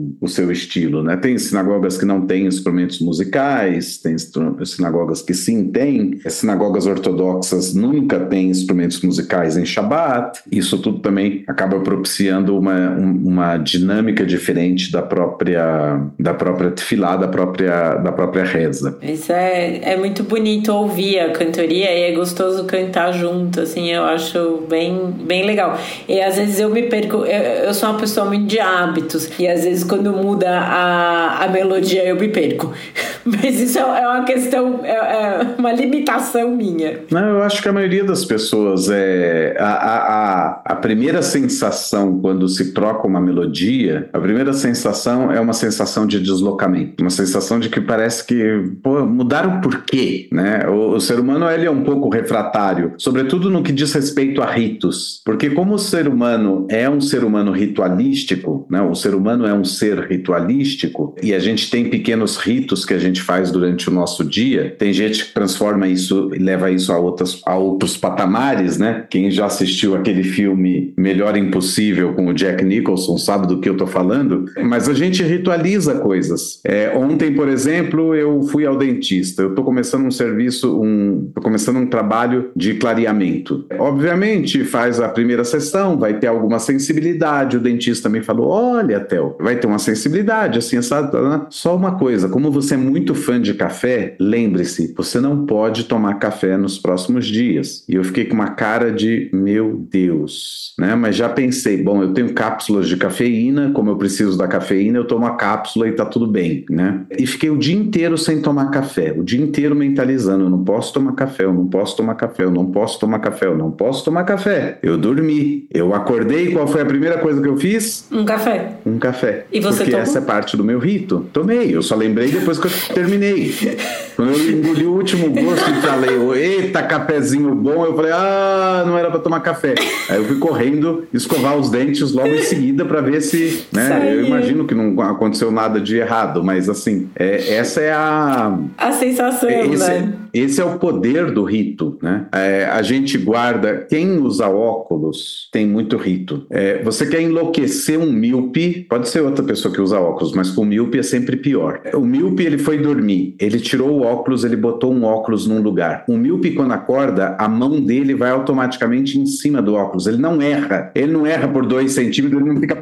S1: o seu estilo, né? Tem sinagogas que não têm instrumentos musicais, tem sinagogas que sim têm, sinagogas ortodoxas nunca têm instrumentos musicais em Shabat. Isso tudo também acaba propiciando uma dinâmica diferente da própria tefilá, da própria reza.
S2: Isso é muito bonito ouvir a cantoria e é gostoso cantar junto, assim, eu acho bem, bem legal. E às vezes eu me perco, eu sou uma pessoa muito de hábitos e às vezes quando muda a melodia eu me perco. Mas isso é uma questão, é uma limitação minha.
S1: Não, eu acho que a maioria das pessoas a primeira sensação quando se troca uma melodia, a primeira sensação é uma sensação de deslocamento, uma sensação de que parece que mudaram por quê, né? O ser humano ele é um pouco refratário, sobretudo no que diz respeito a ritos, porque como o ser humano é um ser humano ritualístico, né? O ser humano é um ser ritualístico e a gente tem pequenos ritos que a gente faz durante o nosso dia. Tem gente que transforma isso e leva isso a outros patamares, né? Quem já assistiu aquele filme Melhor Impossível com o Jack Nicholson sabe do que eu tô falando, mas a gente ritualiza coisas. Ontem, por exemplo, eu fui ao dentista. Eu tô começando tô começando um trabalho de clareamento. Obviamente, faz a primeira sessão, vai ter alguma sensibilidade. O dentista me falou, olha, Theo, vai ter uma sensibilidade, assim, sabe? Só uma coisa, como você é muito fã de café, lembre-se, você não pode tomar café nos próximos dias. E eu fiquei com uma cara de, meu Deus, né? Mas já pensei, bom, eu tenho cápsulas de cafeína, como eu preciso da cafeína, eu tomo a cápsula e tá tudo bem, né? E fiquei o dia inteiro sem tomar café, o dia inteiro mentalizando, eu não posso tomar café, eu não posso tomar café, eu não posso tomar café, eu não posso tomar café. Eu dormi, eu acordei, qual foi a primeira coisa que eu fiz?
S2: Um café.
S1: Um café.
S2: E você
S1: Porque
S2: tomou?
S1: Essa é parte do meu rito. Tomei, eu só lembrei depois que eu terminei. Quando eu engoli o último gosto e falei, eita, cafezinho bom, eu falei, não era pra tomar café. Aí eu fui correndo escovar os dentes logo em seguida pra ver se, né, eu imagino que não aconteceu nada de errado, mas assim, essa é a
S2: sensação, né?
S1: Esse é o poder do rito, né? A gente guarda, quem usa óculos tem muito rito. Você quer enlouquecer um míope, pode ser outra pessoa que usa óculos, mas com o míope é sempre pior. O míope, ele foi dormir, ele tirou o óculos, ele botou um óculos num lugar. O míope, quando acorda, a mão dele vai automaticamente em cima do óculos, ele não erra por 2 centímetros, ele não fica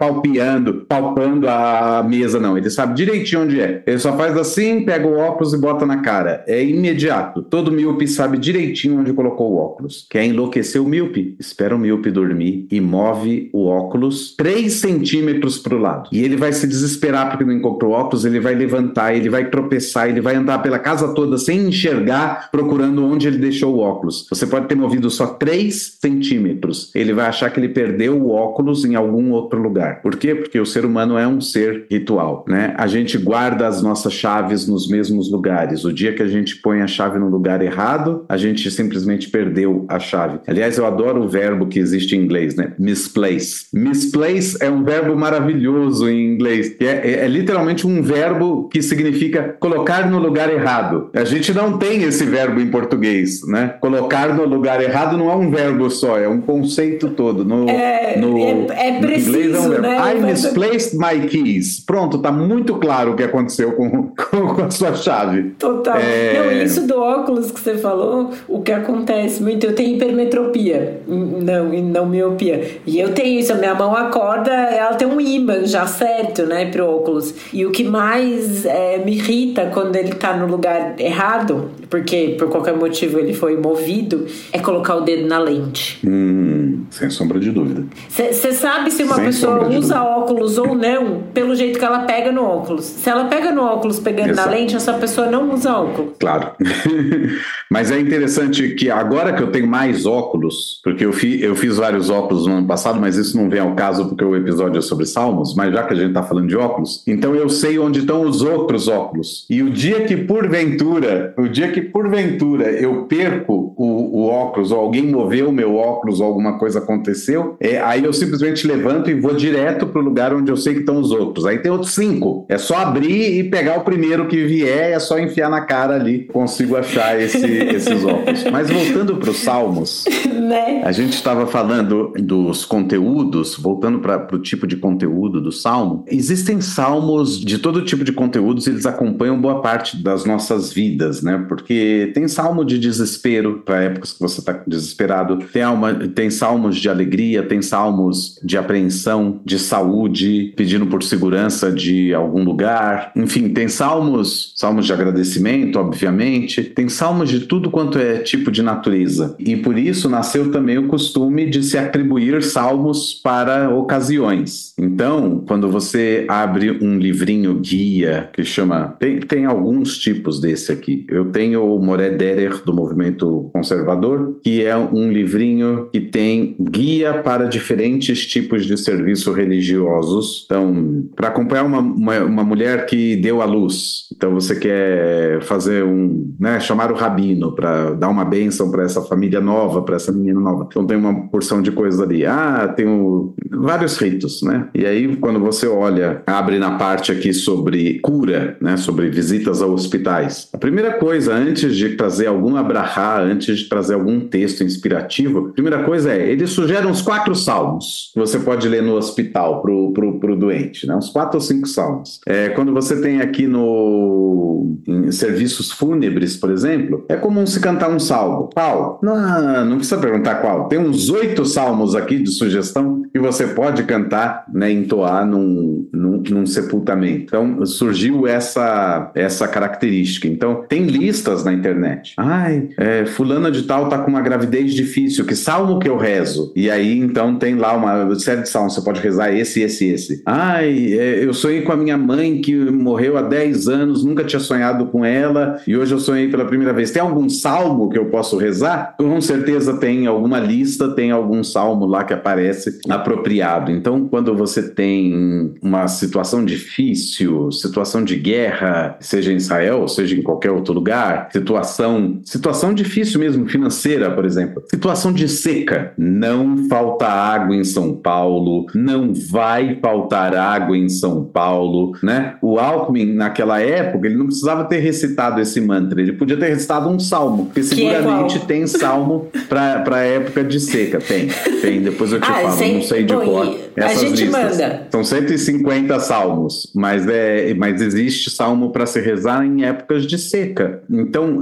S1: palpando a mesa, não, ele sabe direitinho onde é. Ele só faz assim, pega o óculos e bota na cara, é imediato. Todo míope sabe direitinho onde colocou o óculos. Quer enlouquecer o míope? Espera o míope dormir e move o óculos 3 centímetros para o lado. E ele vai se desesperar porque não encontrou o óculos, ele vai levantar, ele vai tropeçar, ele vai andar pela casa toda sem enxergar, procurando onde ele deixou o óculos. Você pode ter movido só 3 centímetros. Ele vai achar que ele perdeu o óculos em algum outro lugar. Por quê? Porque o ser humano é um ser ritual, né? A gente guarda as nossas chaves nos mesmos lugares. O dia que a gente põe a chave no lugar errado, a gente simplesmente perdeu a chave. Aliás, eu adoro o verbo que existe em inglês, né? Misplace. Misplace é um verbo maravilhoso em inglês, que é literalmente um verbo que significa colocar no lugar errado. A gente não tem esse verbo em português, né? Colocar no lugar errado não é um verbo só, é um conceito todo. No
S2: preciso,
S1: inglês é um verbo.
S2: né?
S1: I misplaced my keys. Pronto, tá muito claro o que aconteceu com a sua chave.
S2: Total. Não, isso do óculos que você falou, o que acontece muito, eu tenho hipermetropia, não miopia. E eu tenho isso, a minha mão acorda, ela tem um ímã já certo, né, pro óculos. E o que mais me irrita quando ele tá no lugar errado, porque por qualquer motivo ele foi movido, é colocar o dedo na lente.
S1: Sem sombra de dúvida.
S2: Você sabe se uma pessoa usa óculos ou não pelo jeito que ela pega no óculos. Se ela pega no óculos pegando na lente, essa pessoa não usa óculos.
S1: Claro. Mas é interessante que agora que eu tenho mais óculos, porque eu fiz vários óculos no ano passado, mas isso não vem ao caso porque o episódio é sobre Salmos, mas já que a gente está falando de óculos, então eu sei onde estão os outros óculos. E o dia que porventura eu perco o óculos, ou alguém moveu o meu óculos, ou alguma coisa aconteceu, aí eu simplesmente levanto e vou direto pro lugar onde eu sei que estão os outros. Aí tem outros 5. É só abrir e pegar o primeiro que vier, é só enfiar na cara ali. Consigo achar esses óculos. Mas voltando para os Salmos,
S2: né?
S1: A gente estava falando dos conteúdos, voltando para o tipo de conteúdo do Salmo. Existem salmos de todo tipo de conteúdos, eles acompanham boa parte das nossas vidas, né? Porque tem salmo de desespero, para épocas que você está desesperado, tem salmos de alegria, tem salmos de apreensão, de saúde, pedindo por segurança de algum lugar. Enfim, tem salmos de agradecimento, obviamente. Tem salmos de tudo quanto é tipo de natureza. E por isso nasceu também o costume de se atribuir salmos para ocasiões. Então, quando você abre um livrinho guia, que chama... Tem alguns tipos desse aqui. Eu tenho o Moré Derer, do Movimento Conservador, que é um livrinho que tem guia para diferentes tipos de serviços religiosos. Então, para acompanhar uma mulher que deu à luz. Então, você quer fazer chamar o rabino para dar uma bênção para essa família nova, para essa menina nova. Então, tem uma porção de coisas ali. Tem vários ritos, né? E aí, quando você olha, abre na parte aqui sobre cura, né? Sobre visitas a hospitais. A primeira coisa, antes de trazer alguma brahá, antes de trazer algum texto inspirativo, a primeira coisa eles sugerem uns 4 salmos que você pode ler no hospital pro doente, né? Uns 4 ou 5 salmos. Quando você tem aqui em serviços fúnebres, por exemplo, é comum se cantar um salmo. Qual? Não precisa perguntar qual. Tem uns 8 salmos aqui de sugestão que você pode cantar, né, entoar num sepultamento. Então, surgiu essa característica. Então, tem listas na internet. Fulana de tal tá com uma gravidez difícil. Que salmo que eu rezo? E aí, então, tem lá uma série de salmos. Você pode rezar esse. Eu sonhei com a minha mãe que morreu há 10 anos, nunca tinha sonhado com ela e hoje eu sonhei pela primeira vez. Tem algum salmo que eu posso rezar? Com certeza tem alguma lista, tem algum salmo lá que aparece apropriado. Então, quando você tem uma situação difícil, situação de guerra, seja em Israel, seja em qualquer outro lugar, situação difícil mesmo, financeira, por exemplo, situação de seca, não falta água em São Paulo, não vai faltar água em São Paulo, né? O Alckmin, naquela época, ele não precisava ter recitado esse mantra, ele podia ter recitado um salmo, porque seguramente tem salmo para época de seca. Tem, depois eu te falo, não sei de cor.
S2: A gente manda.
S1: São 150 salmos, mas existe salmo para se rezar em épocas de seca. Então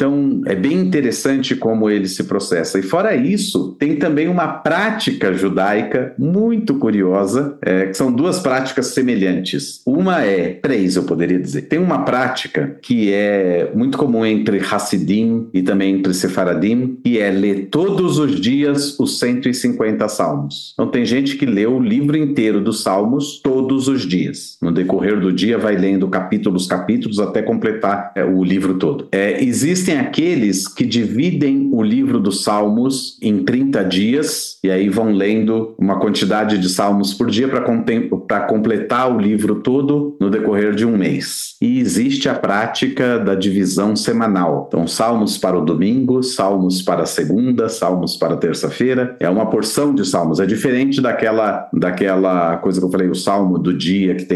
S1: é bem interessante como ele se processa. E fora isso, tem também uma prática judaica muito curiosa, que são 2 práticas semelhantes. Uma 3, eu poderia dizer. Tem uma prática que é muito comum entre Hassidim e também entre Sefaradim, que é ler todos os dias os 150 salmos. Então tem gente que lê o livro inteiro dos salmos todos os dias. No decorrer do dia vai lendo capítulos até completar o livro todo. Existem aqueles que dividem o livro dos salmos em 30 dias e aí vão lendo uma quantidade de salmos por dia para completar o livro todo no decorrer de um mês. E existe a prática da divisão semanal. Então, salmos para o domingo, salmos para a segunda, salmos para a terça-feira. É uma porção de salmos. É diferente daquela coisa que eu falei, o salmo do dia que tem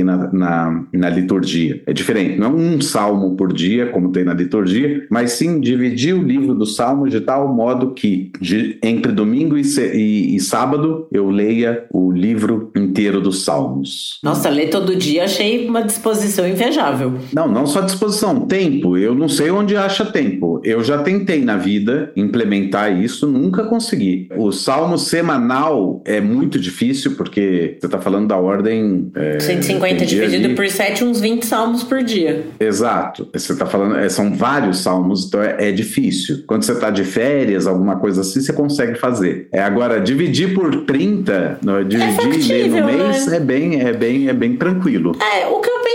S1: na liturgia. É diferente. Não é um salmo por dia, como tem na liturgia, mas sim dividir o livro dos salmos de tal modo que entre domingo e sábado eu leia o livro inteiro dos salmos.
S2: Nossa, ler todo dia achei uma disposição invejável.
S1: Não só disposição, tempo. Eu não sei onde acha tempo. Eu já tentei na vida implementar isso, nunca consegui. O salmo semanal é muito difícil, porque você está falando da ordem...
S2: 150 dividido por 7, uns 20 salmos por dia.
S1: Exato. Você está falando... são vários salmos, então é difícil. Quando você está de férias, alguma coisa assim, você consegue fazer. Agora, dividir por 30, dividir e ler no mês, né? é bem tranquilo.
S2: O que eu penso em fazer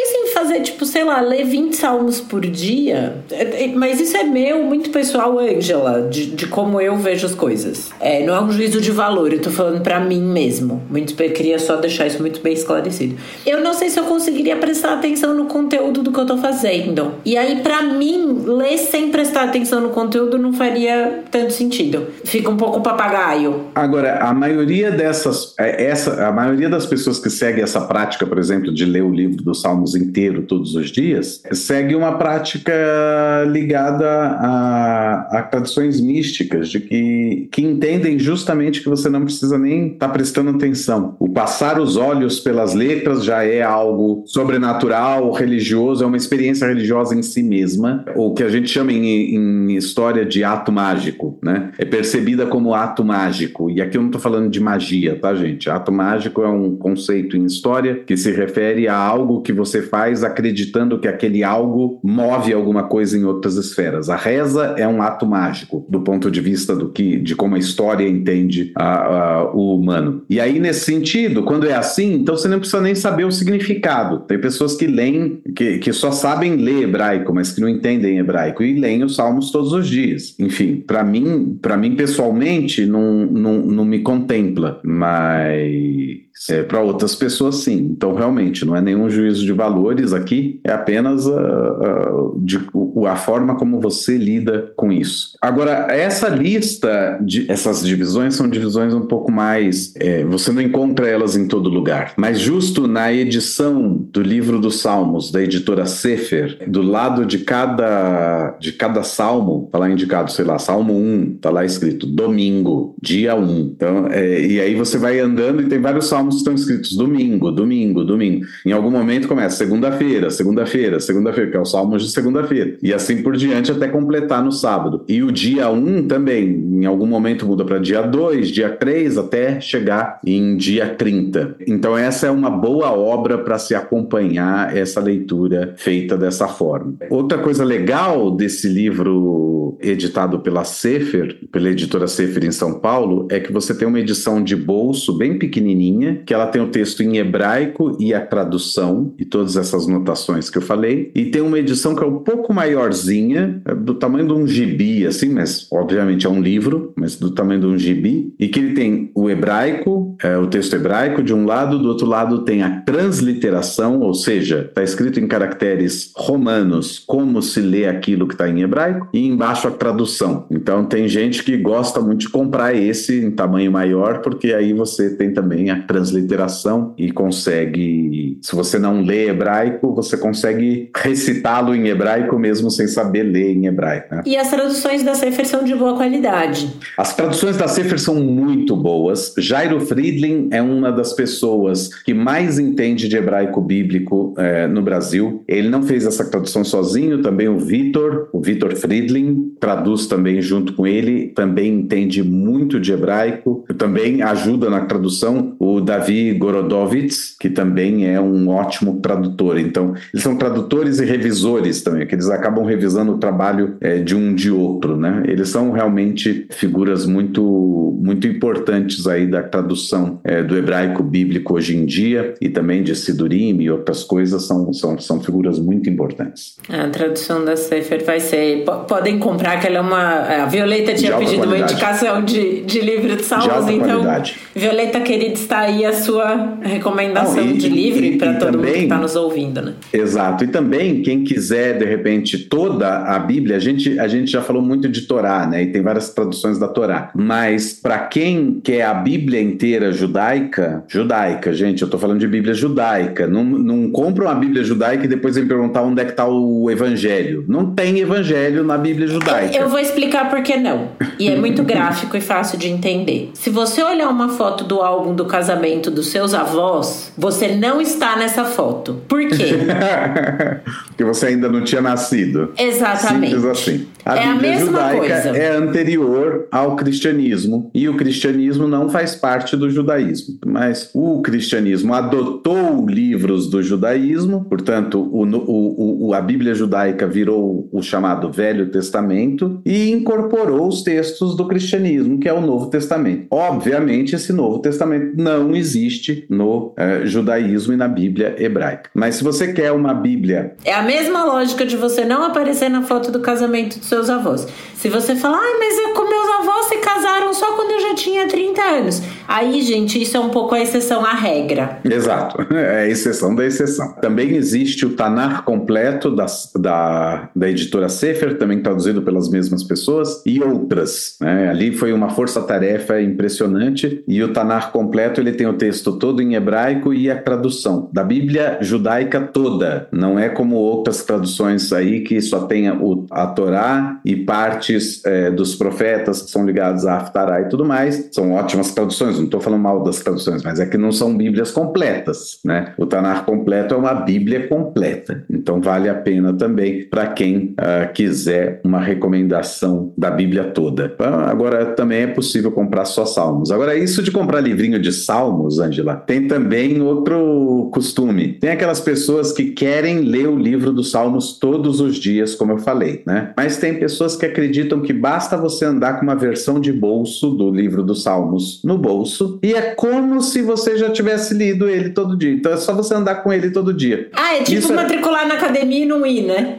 S2: fazer, tipo, sei lá, ler 20 salmos por dia. Mas isso é muito pessoal, Ângela, de como eu vejo as coisas. Não é um juízo de valor, eu tô falando pra mim mesmo. Eu queria só deixar isso muito bem esclarecido. Eu não sei se eu conseguiria prestar atenção no conteúdo do que eu tô fazendo. E aí, pra mim, ler sem prestar atenção no conteúdo não faria tanto sentido. Fica um pouco papagaio.
S1: Agora, a maioria a maioria das pessoas que segue essa prática, por exemplo, de ler o livro dos Salmos inteiro todos os dias, segue uma prática ligada a tradições místicas, de que entendem justamente que você não precisa nem estar prestando atenção. O passar os olhos pelas letras já é algo sobrenatural, religioso, é uma experiência religiosa em si mesma, ou que a gente chama em história de ato mágico, né? É percebida como ato mágico. E aqui eu não estou falando de magia, tá, gente? Ato mágico é um conceito em história que se refere a algo que você faz acreditando que aquele algo move alguma coisa em outras esferas. A reza é um ato mágico, do ponto de vista de como a história entende o humano. E aí, nesse sentido, quando é assim, então você não precisa nem saber o significado. Tem pessoas que leem, que só sabem ler hebraico, mas que não entendem hebraico, e leem os salmos todos os dias. Enfim, para mim pessoalmente, não me contempla, mas para outras pessoas sim. Então realmente não é nenhum juízo de valores aqui, é apenas a forma como você lida com isso. Agora, essa lista, essas divisões são divisões um pouco mais, você não encontra elas em todo lugar, mas justo na edição do livro dos Salmos da editora Sefer, do lado de cada salmo, tá lá indicado, sei lá, Salmo 1, tá lá escrito domingo, dia 1. Então, e aí você vai andando e tem vários salmos que estão escritos domingo, domingo, domingo. Em algum momento começa segunda-feira, que é o salmo de segunda-feira. E assim por diante até completar no sábado. E o dia 1 também, em algum momento muda para dia 2, dia 3, até chegar em dia 30. Então essa é uma boa obra para se acompanhar essa leitura feita dessa forma. Outra coisa legal desse livro editado pela Sefer, pela editora Sefer em São Paulo, é que você tem uma edição de bolso bem pequenininha, que ela tem o texto em hebraico e a tradução e todas essas notações que eu falei, e tem uma edição que é um pouco maiorzinha, do tamanho de um gibi, assim, mas obviamente é um livro, mas do tamanho de um gibi, e que ele tem o hebraico, o texto hebraico de um lado, do outro lado tem a transliteração, ou seja, está escrito em caracteres romanos como se lê aquilo que está em hebraico, e embaixo a tradução. Então tem gente que gosta muito de comprar esse em tamanho maior, porque aí você tem também a transliteração e consegue, se você não lê hebraico, você consegue recitá-lo em hebraico mesmo sem saber ler em hebraico, né?
S2: E as traduções da Sefer são de boa qualidade.
S1: As traduções da Sefer são muito boas. Jairo Friedling é uma das pessoas que mais entende de hebraico bíblico no Brasil. Ele não fez essa tradução sozinho, também o Vitor Friedling traduz também junto com ele, também entende muito de hebraico, também ajuda na tradução o Davi Gorodovitz, que também é um ótimo tradutor. Então, eles são tradutores e revisores também, que eles acabam revisando o trabalho de um de outro, né? Eles são realmente figuras muito, muito importantes aí da tradução do hebraico bíblico hoje em dia, e também de Sidurim e outras coisas, são figuras muito importantes.
S2: A tradução da Sefer vai ser... Podem comprar, que ela é uma... A Violeta tinha pedido uma indicação de livro de salmos, então... Qualidade. Violeta, querida, está aí a sua recomendação de livro e para todo mundo que está nos ouvindo, né?
S1: Exato. E também, quem quiser, de repente, toda a Bíblia, a gente já falou muito de Torá, né? E tem várias traduções da Torá. Mas, para quem quer a Bíblia inteira judaica, gente, eu estou falando de Bíblia judaica. Não compra uma Bíblia judaica e depois vem perguntar onde é que está o Evangelho. Não tem Evangelho na Bíblia judaica.
S2: Eu vou explicar por que não. E é muito gráfico e fácil de entender. Se você olhar uma foto do álbum do casamento dos seus avós, você não está nessa foto. Por quê?
S1: Porque você ainda não tinha nascido.
S2: Exatamente.
S1: Simples assim. A Bíblia judaica é anterior ao cristianismo e o cristianismo não faz parte do judaísmo, mas o cristianismo adotou livros do judaísmo, portanto a Bíblia judaica virou o chamado Velho Testamento e incorporou os textos do cristianismo, que é o Novo Testamento. Obviamente esse Novo Testamento não existe no judaísmo e na Bíblia hebraica, mas se você quer uma Bíblia...
S2: É a mesma lógica de você não aparecer na foto do casamento dos seus avós. Se você falar, mas meus avós se casaram só quando eu já tinha 30 anos. Aí, gente, isso é um pouco a exceção à regra.
S1: Exato, é a exceção da exceção. Também existe o Tanar completo da editora Sefer, também traduzido pelas mesmas pessoas, e outras, né? Ali foi uma força-tarefa impressionante, e o Tanar completo ele tem o texto todo em hebraico e a tradução da Bíblia judaica toda. Não é como outras traduções aí que só tem a Torá e partes dos profetas que são ligados a Haftará e tudo mais. São ótimas traduções, não estou falando mal das traduções, mas é que não são Bíblias completas, né? O Tanar completo é uma Bíblia completa, então vale a pena também para quem quiser uma recomendação da Bíblia toda. Agora também é possível comprar só Salmos. Agora isso de comprar livrinho de Salmos, Ângela, tem também outro costume. Tem aquelas pessoas que querem ler o livro dos Salmos todos os dias, como eu falei, né? Mas tem pessoas que acreditam que basta você andar com uma versão de bolso do livro dos Salmos no bolso e é como se você já tivesse lido ele todo dia. Então é só você andar com ele todo dia.
S2: Ah, é tipo isso matricular na academia e não ir, né?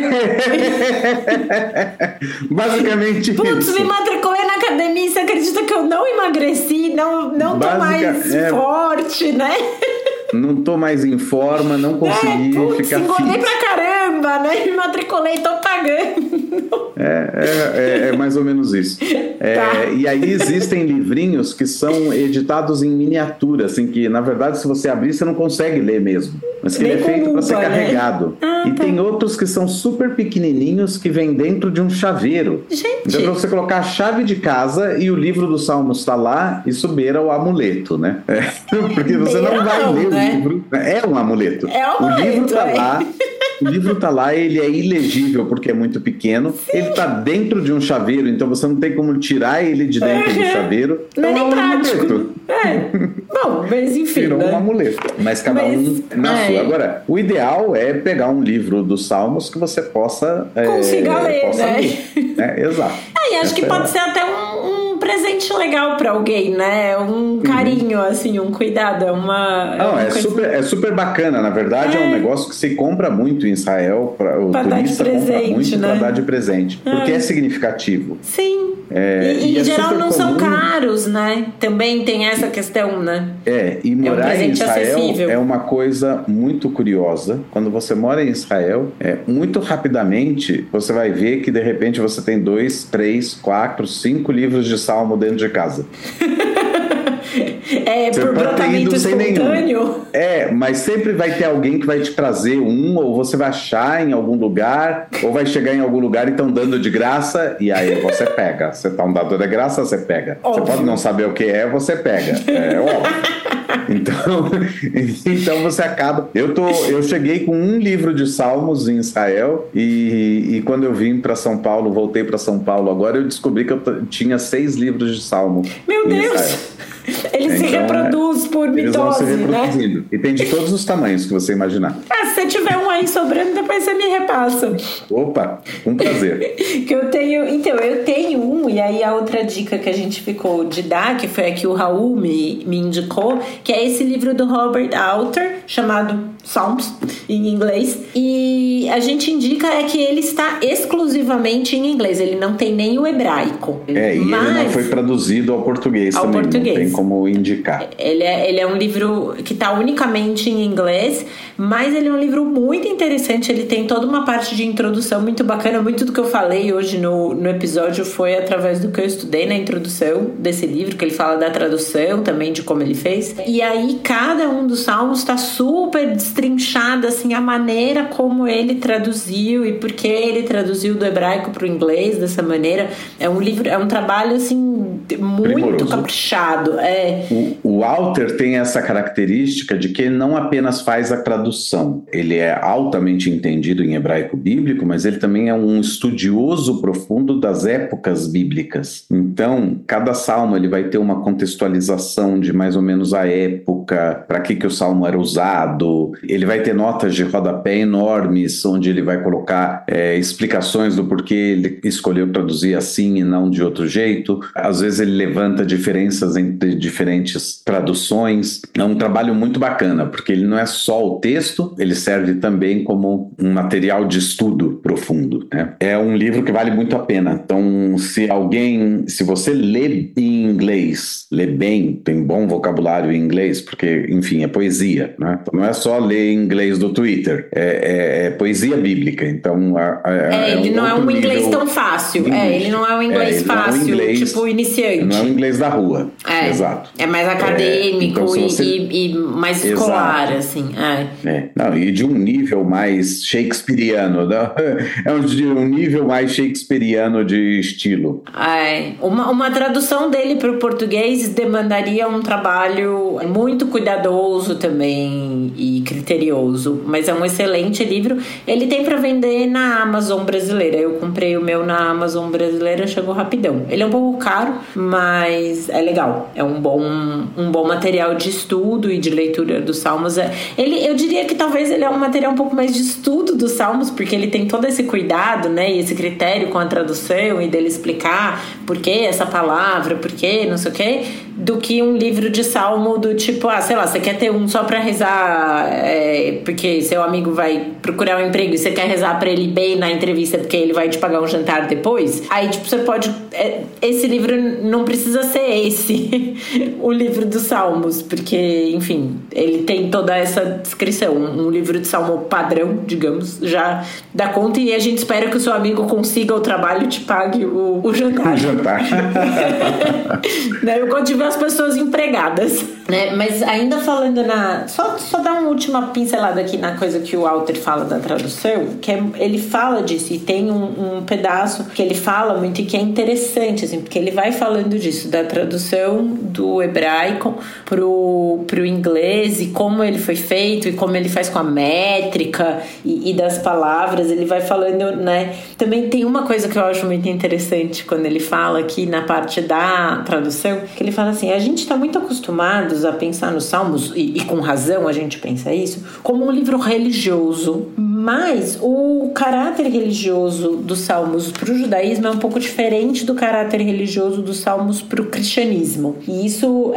S1: Basicamente isso.
S2: Putz, me matriculei na academia e você acredita que eu não emagreci, não tô mais forte, né?
S1: Não tô mais em forma, não consegui ficar fit.
S2: Engordei pra caramba, né? Me matriculei, tô pagando.
S1: É mais ou menos isso. Tá. E aí existem livrinhos que são editados em miniatura, assim, que na verdade se você abrir você não consegue ler mesmo, mas que ele é feito para ser carregado. E tá. Tem outros que são super pequenininhos que vêm dentro de um chaveiro.
S2: Gente.
S1: Então pra você colocar a chave de casa e o livro do Salmos está lá, isso beira o amuleto, né? Porque você não vai ler o livro. É um amuleto. O livro tá lá. O livro tá lá, ele é ilegível porque é muito pequeno. Sim. Ele tá dentro de um chaveiro, então você não tem como tirar ele de dentro do chaveiro.
S2: Não é nem prático. Bom, mas enfim.
S1: Virou um amuleto. Mas cada um na sua. Agora, o ideal é pegar um livro dos Salmos que você possa...
S2: Consiga ler, né?
S1: Exato.
S2: E acho que pode ser até um presente legal pra alguém, né? Um carinho, assim, um cuidado.
S1: É super bacana. Na verdade, é um negócio que se compra muito em Israel. O turista compra muito para dar de presente. Porque é significativo.
S2: Sim. E em geral não são caros, né? Também tem essa questão, né?
S1: E morar em Israel é uma coisa muito curiosa. Quando você mora em Israel, muito rapidamente você vai ver que de repente você tem 2, 3, 4, 5 livros de Salmo dentro de casa.
S2: Por brotamento espontâneo?
S1: Mas sempre vai ter alguém que vai te trazer ou você vai achar em algum lugar, ou vai chegar em algum lugar e estão dando de graça, e aí você pega. Você tá um dador de graça, você pega. Óbvio. Você pode não saber o que você pega. É óbvio. Então você acaba... Eu cheguei com um livro de Salmos em Israel e quando eu vim para São Paulo, voltei para São Paulo agora, eu descobri que eu tinha 6 livros de Salmo.
S2: Meu Deus!
S1: Israel.
S2: Ele se reproduz por mitose,
S1: eles vão se reproduzindo, né? E tem de todos os tamanhos que você imaginar.
S2: Se você tiver um aí sobrando, depois você me repassa.
S1: Opa, um prazer.
S2: Eu tenho um, e aí a outra dica que a gente ficou de dar, que foi a que o Raul me indicou, que é esse livro do Robert Alter, chamado Psalms, em inglês. E a gente indica que ele está exclusivamente em inglês, ele não tem nem o hebraico.
S1: Ele não foi traduzido ao português também, não tem como indicar.
S2: Ele é um livro que está unicamente em inglês, mas ele é um livro muito interessante, ele tem toda uma parte de introdução muito bacana, muito do que eu falei hoje no episódio foi através do que eu estudei na introdução desse livro, que ele fala da tradução também, de como ele fez. E aí cada um dos salmos está super destrinchado, assim, a maneira como ele traduziu e por que ele traduziu do hebraico para o inglês dessa maneira. É um livro, é um trabalho, assim, muito caprichado.
S1: O Walter tem essa característica de que ele não apenas faz a tradução, ele é altamente entendido em hebraico bíblico, mas ele também é um estudioso profundo das épocas bíblicas. Então, cada salmo ele vai ter uma contextualização de mais ou menos a época, para que o salmo era usado. Ele vai ter notas de rodapé enormes, onde ele vai colocar explicações do porquê ele escolheu traduzir assim e não de outro jeito. Às vezes ele levanta diferenças entre diferentes traduções. É um trabalho muito bacana, porque ele não é só o texto, ele serve também como um material de estudo profundo, né? É um livro que vale muito a pena. Então, se você lê em inglês, lê bem, tem bom vocabulário em inglês, porque, enfim, é poesia, né? Então, não é só ler em inglês do Twitter, é poesia bíblica. Então,
S2: ele não é um inglês tão fácil. Ele não é um inglês fácil, tipo iniciante.
S1: Não é um inglês da rua. Exato.
S2: É mais acadêmico e mais escolar, assim.
S1: Não, e de um nível mais shakespeariano, né? É um nível mais shakespeariano de estilo.
S2: Uma tradução dele para o português demandaria um trabalho muito cuidadoso também e criterioso, mas é um excelente livro. Ele tem para vender na Amazon brasileira. Eu comprei o meu na Amazon brasileira, chegou rapidão. Ele é um pouco caro, mas é legal. É um bom material de estudo e de leitura dos Salmos. Eu diria que talvez ele é um material um pouco mais de estudo dos Salmos, porque ele tem todo esse cuidado, né, e esse critério com a tradução e dele explicar por que essa palavra, por que não sei o quê, do que um livro de salmo do tipo, sei lá, você quer ter um só pra rezar porque seu amigo vai procurar um emprego e você quer rezar pra ele bem na entrevista porque ele vai te pagar um jantar depois. Aí, tipo, você pode... esse livro não precisa ser esse o livro dos salmos, porque, enfim, ele tem toda essa descrição. Um livro de salmo padrão, digamos, já dá conta, e a gente espera que o seu amigo consiga o trabalho e te pague o jantar.
S1: O jantar.
S2: Né? Eu gosto de ver as pessoas empregadas, né? Mas ainda falando só dar uma última pincelada aqui na coisa que o Walter fala da tradução, que ele fala disso, e tem um pedaço que ele fala muito e que é interessante, assim, porque ele vai falando disso, da tradução do hebraico pro inglês, e como ele foi feito, e como ele faz com a métrica e das palavras. Ele vai falando, né? Também tem uma coisa que eu acho muito interessante quando ele fala aqui na parte da tradução, que ele fala assim: a gente está muito acostumados a pensar nos Salmos, e com razão a gente pensa isso, como um livro religioso, mas o caráter religioso dos Salmos para o judaísmo é um pouco diferente do caráter religioso dos Salmos para o cristianismo, e isso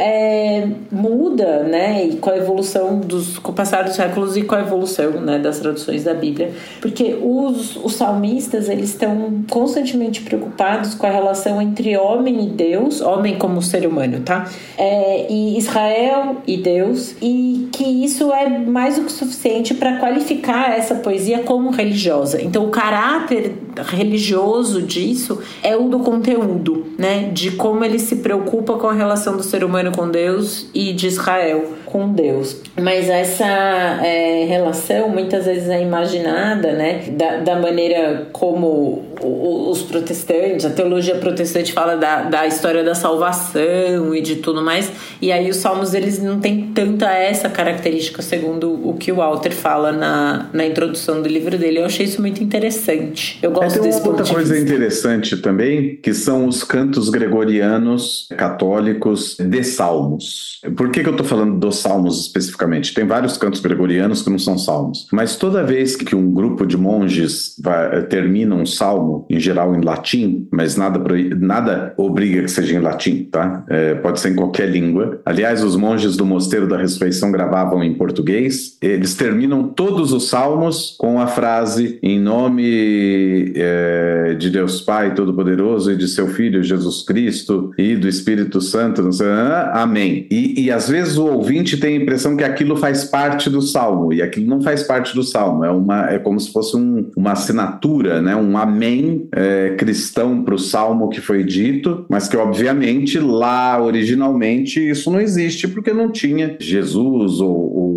S2: muda, né, e com a evolução com o passar dos séculos e com a evolução, né, das traduções da Bíblia, porque os salmistas, eles estão constantemente preocupados com a relação entre homem e Deus, homem como ser humano, tá? E Israel e Deus, e que isso é mais do que suficiente para qualificar essa poesia como religiosa. Então, o caráter religioso disso é o do conteúdo, né? De como ele se preocupa com a relação do ser humano com Deus e de Israel com Deus. Mas essa relação muitas vezes é imaginada, né, da maneira como os protestantes, a teologia protestante fala da história da salvação e de tudo mais, e aí os salmos, eles não têm tanta essa característica, segundo o que o Walter fala na introdução do livro dele. Eu achei isso muito interessante. Eu gosto desse ponto de vista.
S1: Tem outra coisa interessante também, que são os cantos gregorianos católicos de salmos. Por que eu estou falando dos salmos especificamente? Tem vários cantos gregorianos que não são salmos, mas toda vez que um grupo de monges termina um salmo, em geral em latim, mas nada obriga que seja em latim, tá? Pode ser em qualquer língua. Aliás, os monges do Mosteiro da Ressurreição gravavam em português. Eles terminam todos os salmos com a frase: em nome de Deus Pai Todo-Poderoso e de seu Filho Jesus Cristo e do Espírito Santo, não sei, amém. E às vezes o ouvinte tem a impressão que aquilo faz parte do salmo, e aquilo não faz parte do salmo. É como se fosse uma assinatura, né? Um amém cristão para o salmo que foi dito, mas que obviamente lá originalmente isso não existe, porque não tinha Jesus ou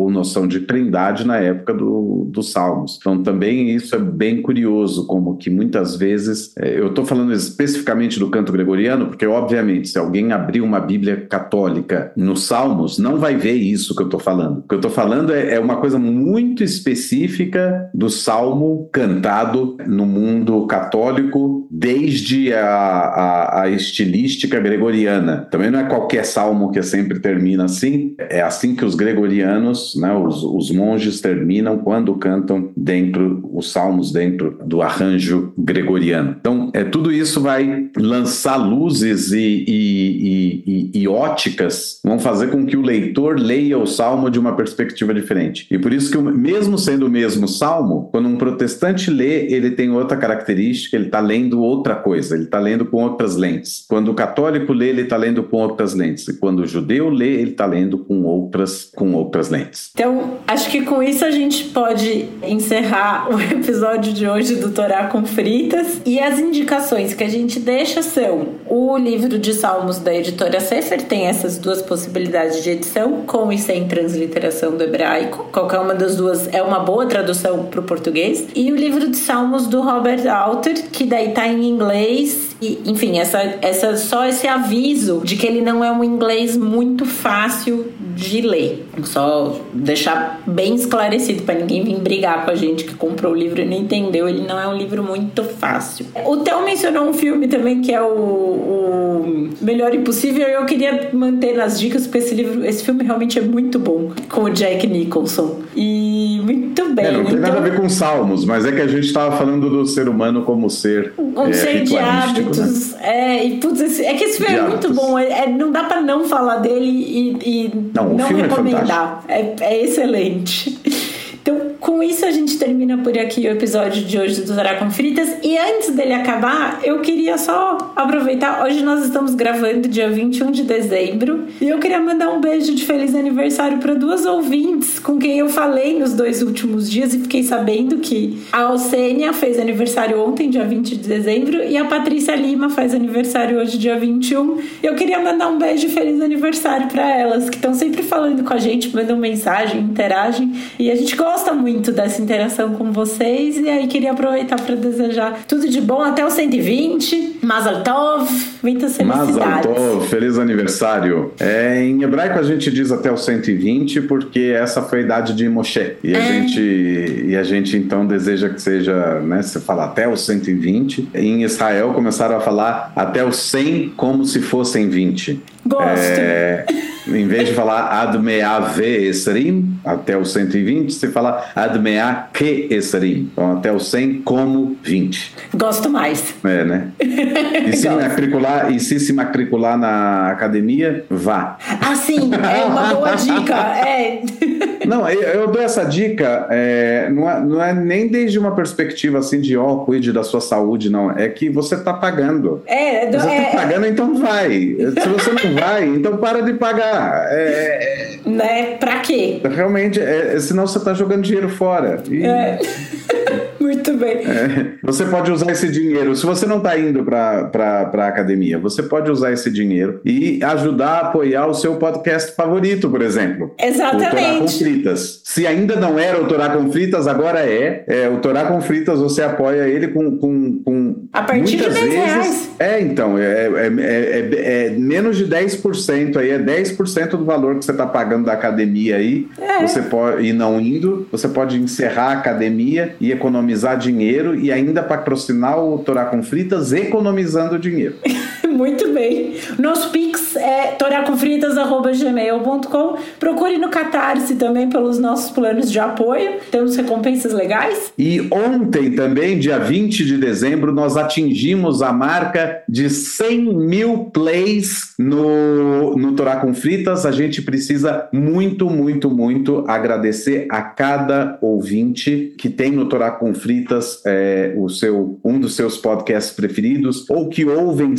S1: com noção de trindade na época dos Salmos. Então também isso é bem curioso, como que muitas vezes, eu estou falando especificamente do canto gregoriano, porque obviamente se alguém abrir uma Bíblia católica nos Salmos, não vai ver isso que eu estou falando. O que eu estou falando é uma coisa muito específica do Salmo cantado no mundo católico desde a estilística gregoriana. Também não é qualquer salmo que sempre termina assim, é assim que os gregorianos, né, os monges terminam quando cantam os salmos dentro do arranjo gregoriano. Então, tudo isso vai lançar luzes e óticas, vão fazer com que o leitor leia o salmo de uma perspectiva diferente. E por isso que, mesmo sendo o mesmo salmo, quando um protestante lê, ele tem outra característica, ele está lendo outra coisa, ele está lendo com outras lentes. Quando o católico lê, ele está lendo com outras lentes. E quando o judeu lê, ele está lendo com outras lentes.
S2: Então, acho que com isso a gente pode encerrar o episódio de hoje do Torá com Fritas. E as indicações que a gente deixa são o livro de Salmos da editora Sefer, tem essas duas possibilidades de edição, com e sem transliteração do hebraico. Qualquer uma das duas é uma boa tradução para o português. E o livro de Salmos do Robert Alter, que daí está em inglês. E, enfim, só esse aviso de que ele não é um inglês muito fácil de ler. Só deixar bem esclarecido para ninguém vir brigar com a gente que comprou o livro e não entendeu. Ele não é um livro muito fácil. O Theo mencionou um filme também que é o Melhor Impossível. Eu queria manter nas dicas porque esse filme realmente é muito bom, com o Jack Nicholson. E muito bem.
S1: Não tem nada a ver com Salmos, mas é que a gente estava falando do ser humano como ser
S2: ser de hábitos. Né? E putz, é que esse filme é muito bom. Não dá para não falar dele e não recomendar. É excelente. Então, com isso a gente termina por aqui o episódio de hoje do Torá com Fritas. E antes dele acabar, eu queria só aproveitar. Hoje nós estamos gravando dia 21 de dezembro. E eu queria mandar um beijo de feliz aniversário para duas ouvintes com quem eu falei nos 2 últimos dias. E fiquei sabendo que a Alcênia fez aniversário ontem, dia 20 de dezembro. E a Patrícia Lima faz aniversário hoje, dia 21. E eu queria mandar um beijo de feliz aniversário para elas, que estão sempre falando com a gente, mandam mensagem, interagem. E a gente gosta muito dessa interação com vocês, e aí queria aproveitar para desejar tudo de bom até o 120. Mazel Tov, muitas felicidades.
S1: Mazel Tov, feliz aniversário. Em hebraico a gente diz até o 120 porque essa foi a idade de Moshe. E a gente então deseja que seja, né, você fala até o 120. Em Israel começaram a falar até o 100 como se fossem 20.
S2: Gosto.
S1: Em vez de falar Ad Me'ah Ve Esrim, até o 120, você fala Ad Me'ah Ke Esrim. Então, até o 100 como 20.
S2: Gosto mais.
S1: Né? E se se matricular na academia, vá.
S2: Sim, é uma boa dica.
S1: Não, eu dou essa dica, não é nem desde uma perspectiva assim de, cuide da sua saúde, não. É que você está pagando. Você está pagando, então vai. Se você não vai, então para de pagar.
S2: Né? Pra quê?
S1: Realmente, senão você está jogando dinheiro fora.
S2: Muito bem.
S1: Você pode usar esse dinheiro, se você não está indo para a academia, você pode usar esse dinheiro e ajudar a apoiar o seu podcast favorito, por exemplo.
S2: Exatamente.
S1: O Torá com Fritas. Se ainda não era o Torá com Fritas, agora o Torá com Fritas, você apoia ele com
S2: a partir de
S1: R$10. Então, menos de 10% aí, 10% do valor que você está pagando da academia aí, você pode, e não indo, você pode encerrar a academia e economizar dinheiro e ainda patrocinar o Torá com Fritas economizando dinheiro.
S2: Muito bem. Nosso Pix é toracomfritas@gmail.com. Procure no Catarse também pelos nossos planos de apoio. Temos recompensas legais.
S1: E ontem também, dia 20 de dezembro, nós atingimos a marca de 100 mil plays no Torá com Fritas. A gente precisa muito, muito, muito agradecer a cada ouvinte que tem no Torá com Fritas um dos seus podcasts preferidos ou que ouvem sempre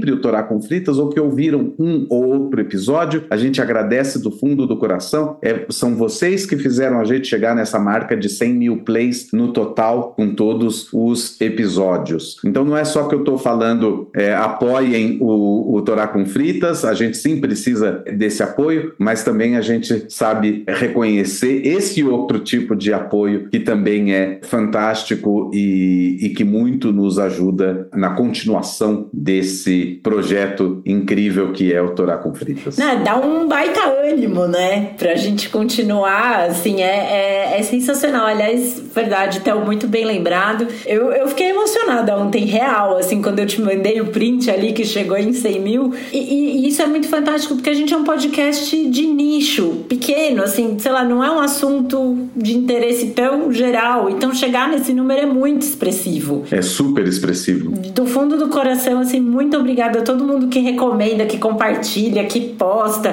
S1: sempre o Torá com Fritas ou que ouviram um ou outro episódio. A gente agradece do fundo do coração. São vocês que fizeram a gente chegar nessa marca de 100 mil plays no total com todos os episódios. Então não é só que eu estou falando, apoiem o Torá com Fritas, a gente sim precisa desse apoio, mas também a gente sabe reconhecer esse outro tipo de apoio que também é fantástico e que muito nos ajuda na continuação desse projeto incrível que é o Torá com Fritas.
S2: Dá um baita ânimo, né? Pra gente continuar, assim, é sensacional. Aliás, verdade, Theo, muito bem lembrado. Eu fiquei emocionada ontem, real, assim, quando eu te mandei o print ali que chegou em 100 mil. E isso é muito fantástico, porque a gente é um podcast de nicho, pequeno, assim, sei lá, não é um assunto de interesse tão geral. Então, chegar nesse número é muito expressivo.
S1: É super expressivo.
S2: Do fundo do coração, assim, muito obrigada a todo mundo que recomenda, que compartilha, que posta.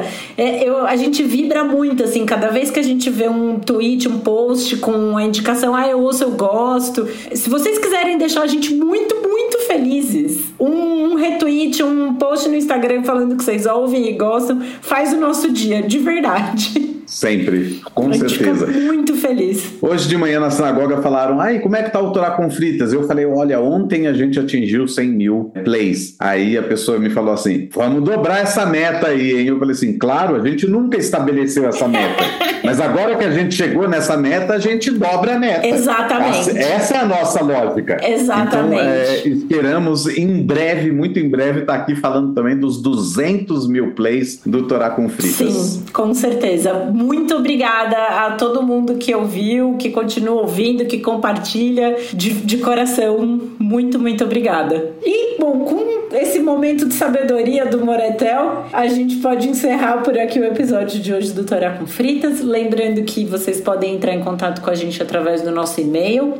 S2: A gente vibra muito, assim, cada vez que a gente vê um tweet, um post com a indicação, eu ouço, eu gosto. Se vocês quiserem deixar a gente muito, muito felizes, um retweet, um post no Instagram falando que vocês ouvem e gostam, faz o nosso dia, de verdade.
S1: Sempre, com certeza.
S2: A gente fica muito feliz.
S1: Hoje de manhã na sinagoga falaram, como é que tá o Torá com Fritas? Eu falei, olha, ontem a gente atingiu 100 mil plays. Aí a pessoa me falou assim, vamos dobrar essa meta aí, hein? Eu falei assim, claro, a gente nunca estabeleceu essa meta. Mas agora que a gente chegou nessa meta, a gente dobra a meta.
S2: Exatamente.
S1: Essa é a nossa lógica.
S2: Exatamente.
S1: Então, esperamos em breve, muito em breve, estar aqui falando também dos 200 mil plays do Torá com Fritas.
S2: Sim, com certeza. Muito obrigada a todo mundo que ouviu, que continua ouvindo, que compartilha, de coração. Muito, muito obrigada. E, bom, com esse momento de sabedoria do Moretel, a gente pode encerrar por aqui o episódio de hoje do Torá com Fritas. Lembrando que vocês podem entrar em contato com a gente através do nosso e-mail,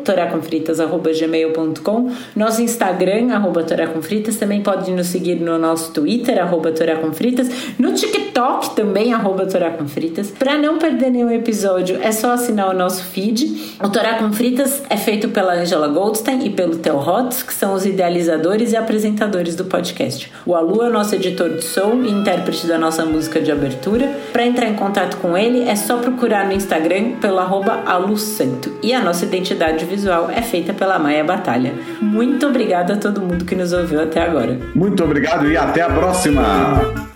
S2: toracomfritas@gmail.com, nosso Instagram, @toracomfritas, também podem nos seguir no nosso Twitter, @toracomfritas, no TikTok também, @toracomfritas. Para não perder nenhum episódio, é só assinar o nosso feed. O Torá com Fritas é feito pela Angela Goldstein e pelo Theo Hotz, que são os idealizadores e apresentadores do podcast. O Alu é o nosso editor de som e intérprete da nossa música de abertura. Para entrar em contato com ele, é só procurar no Instagram pelo @alusanto. E a nossa identidade visual é feita pela Maia Batalha. Muito obrigada a todo mundo que nos ouviu até agora.
S1: Muito obrigado e até a próxima!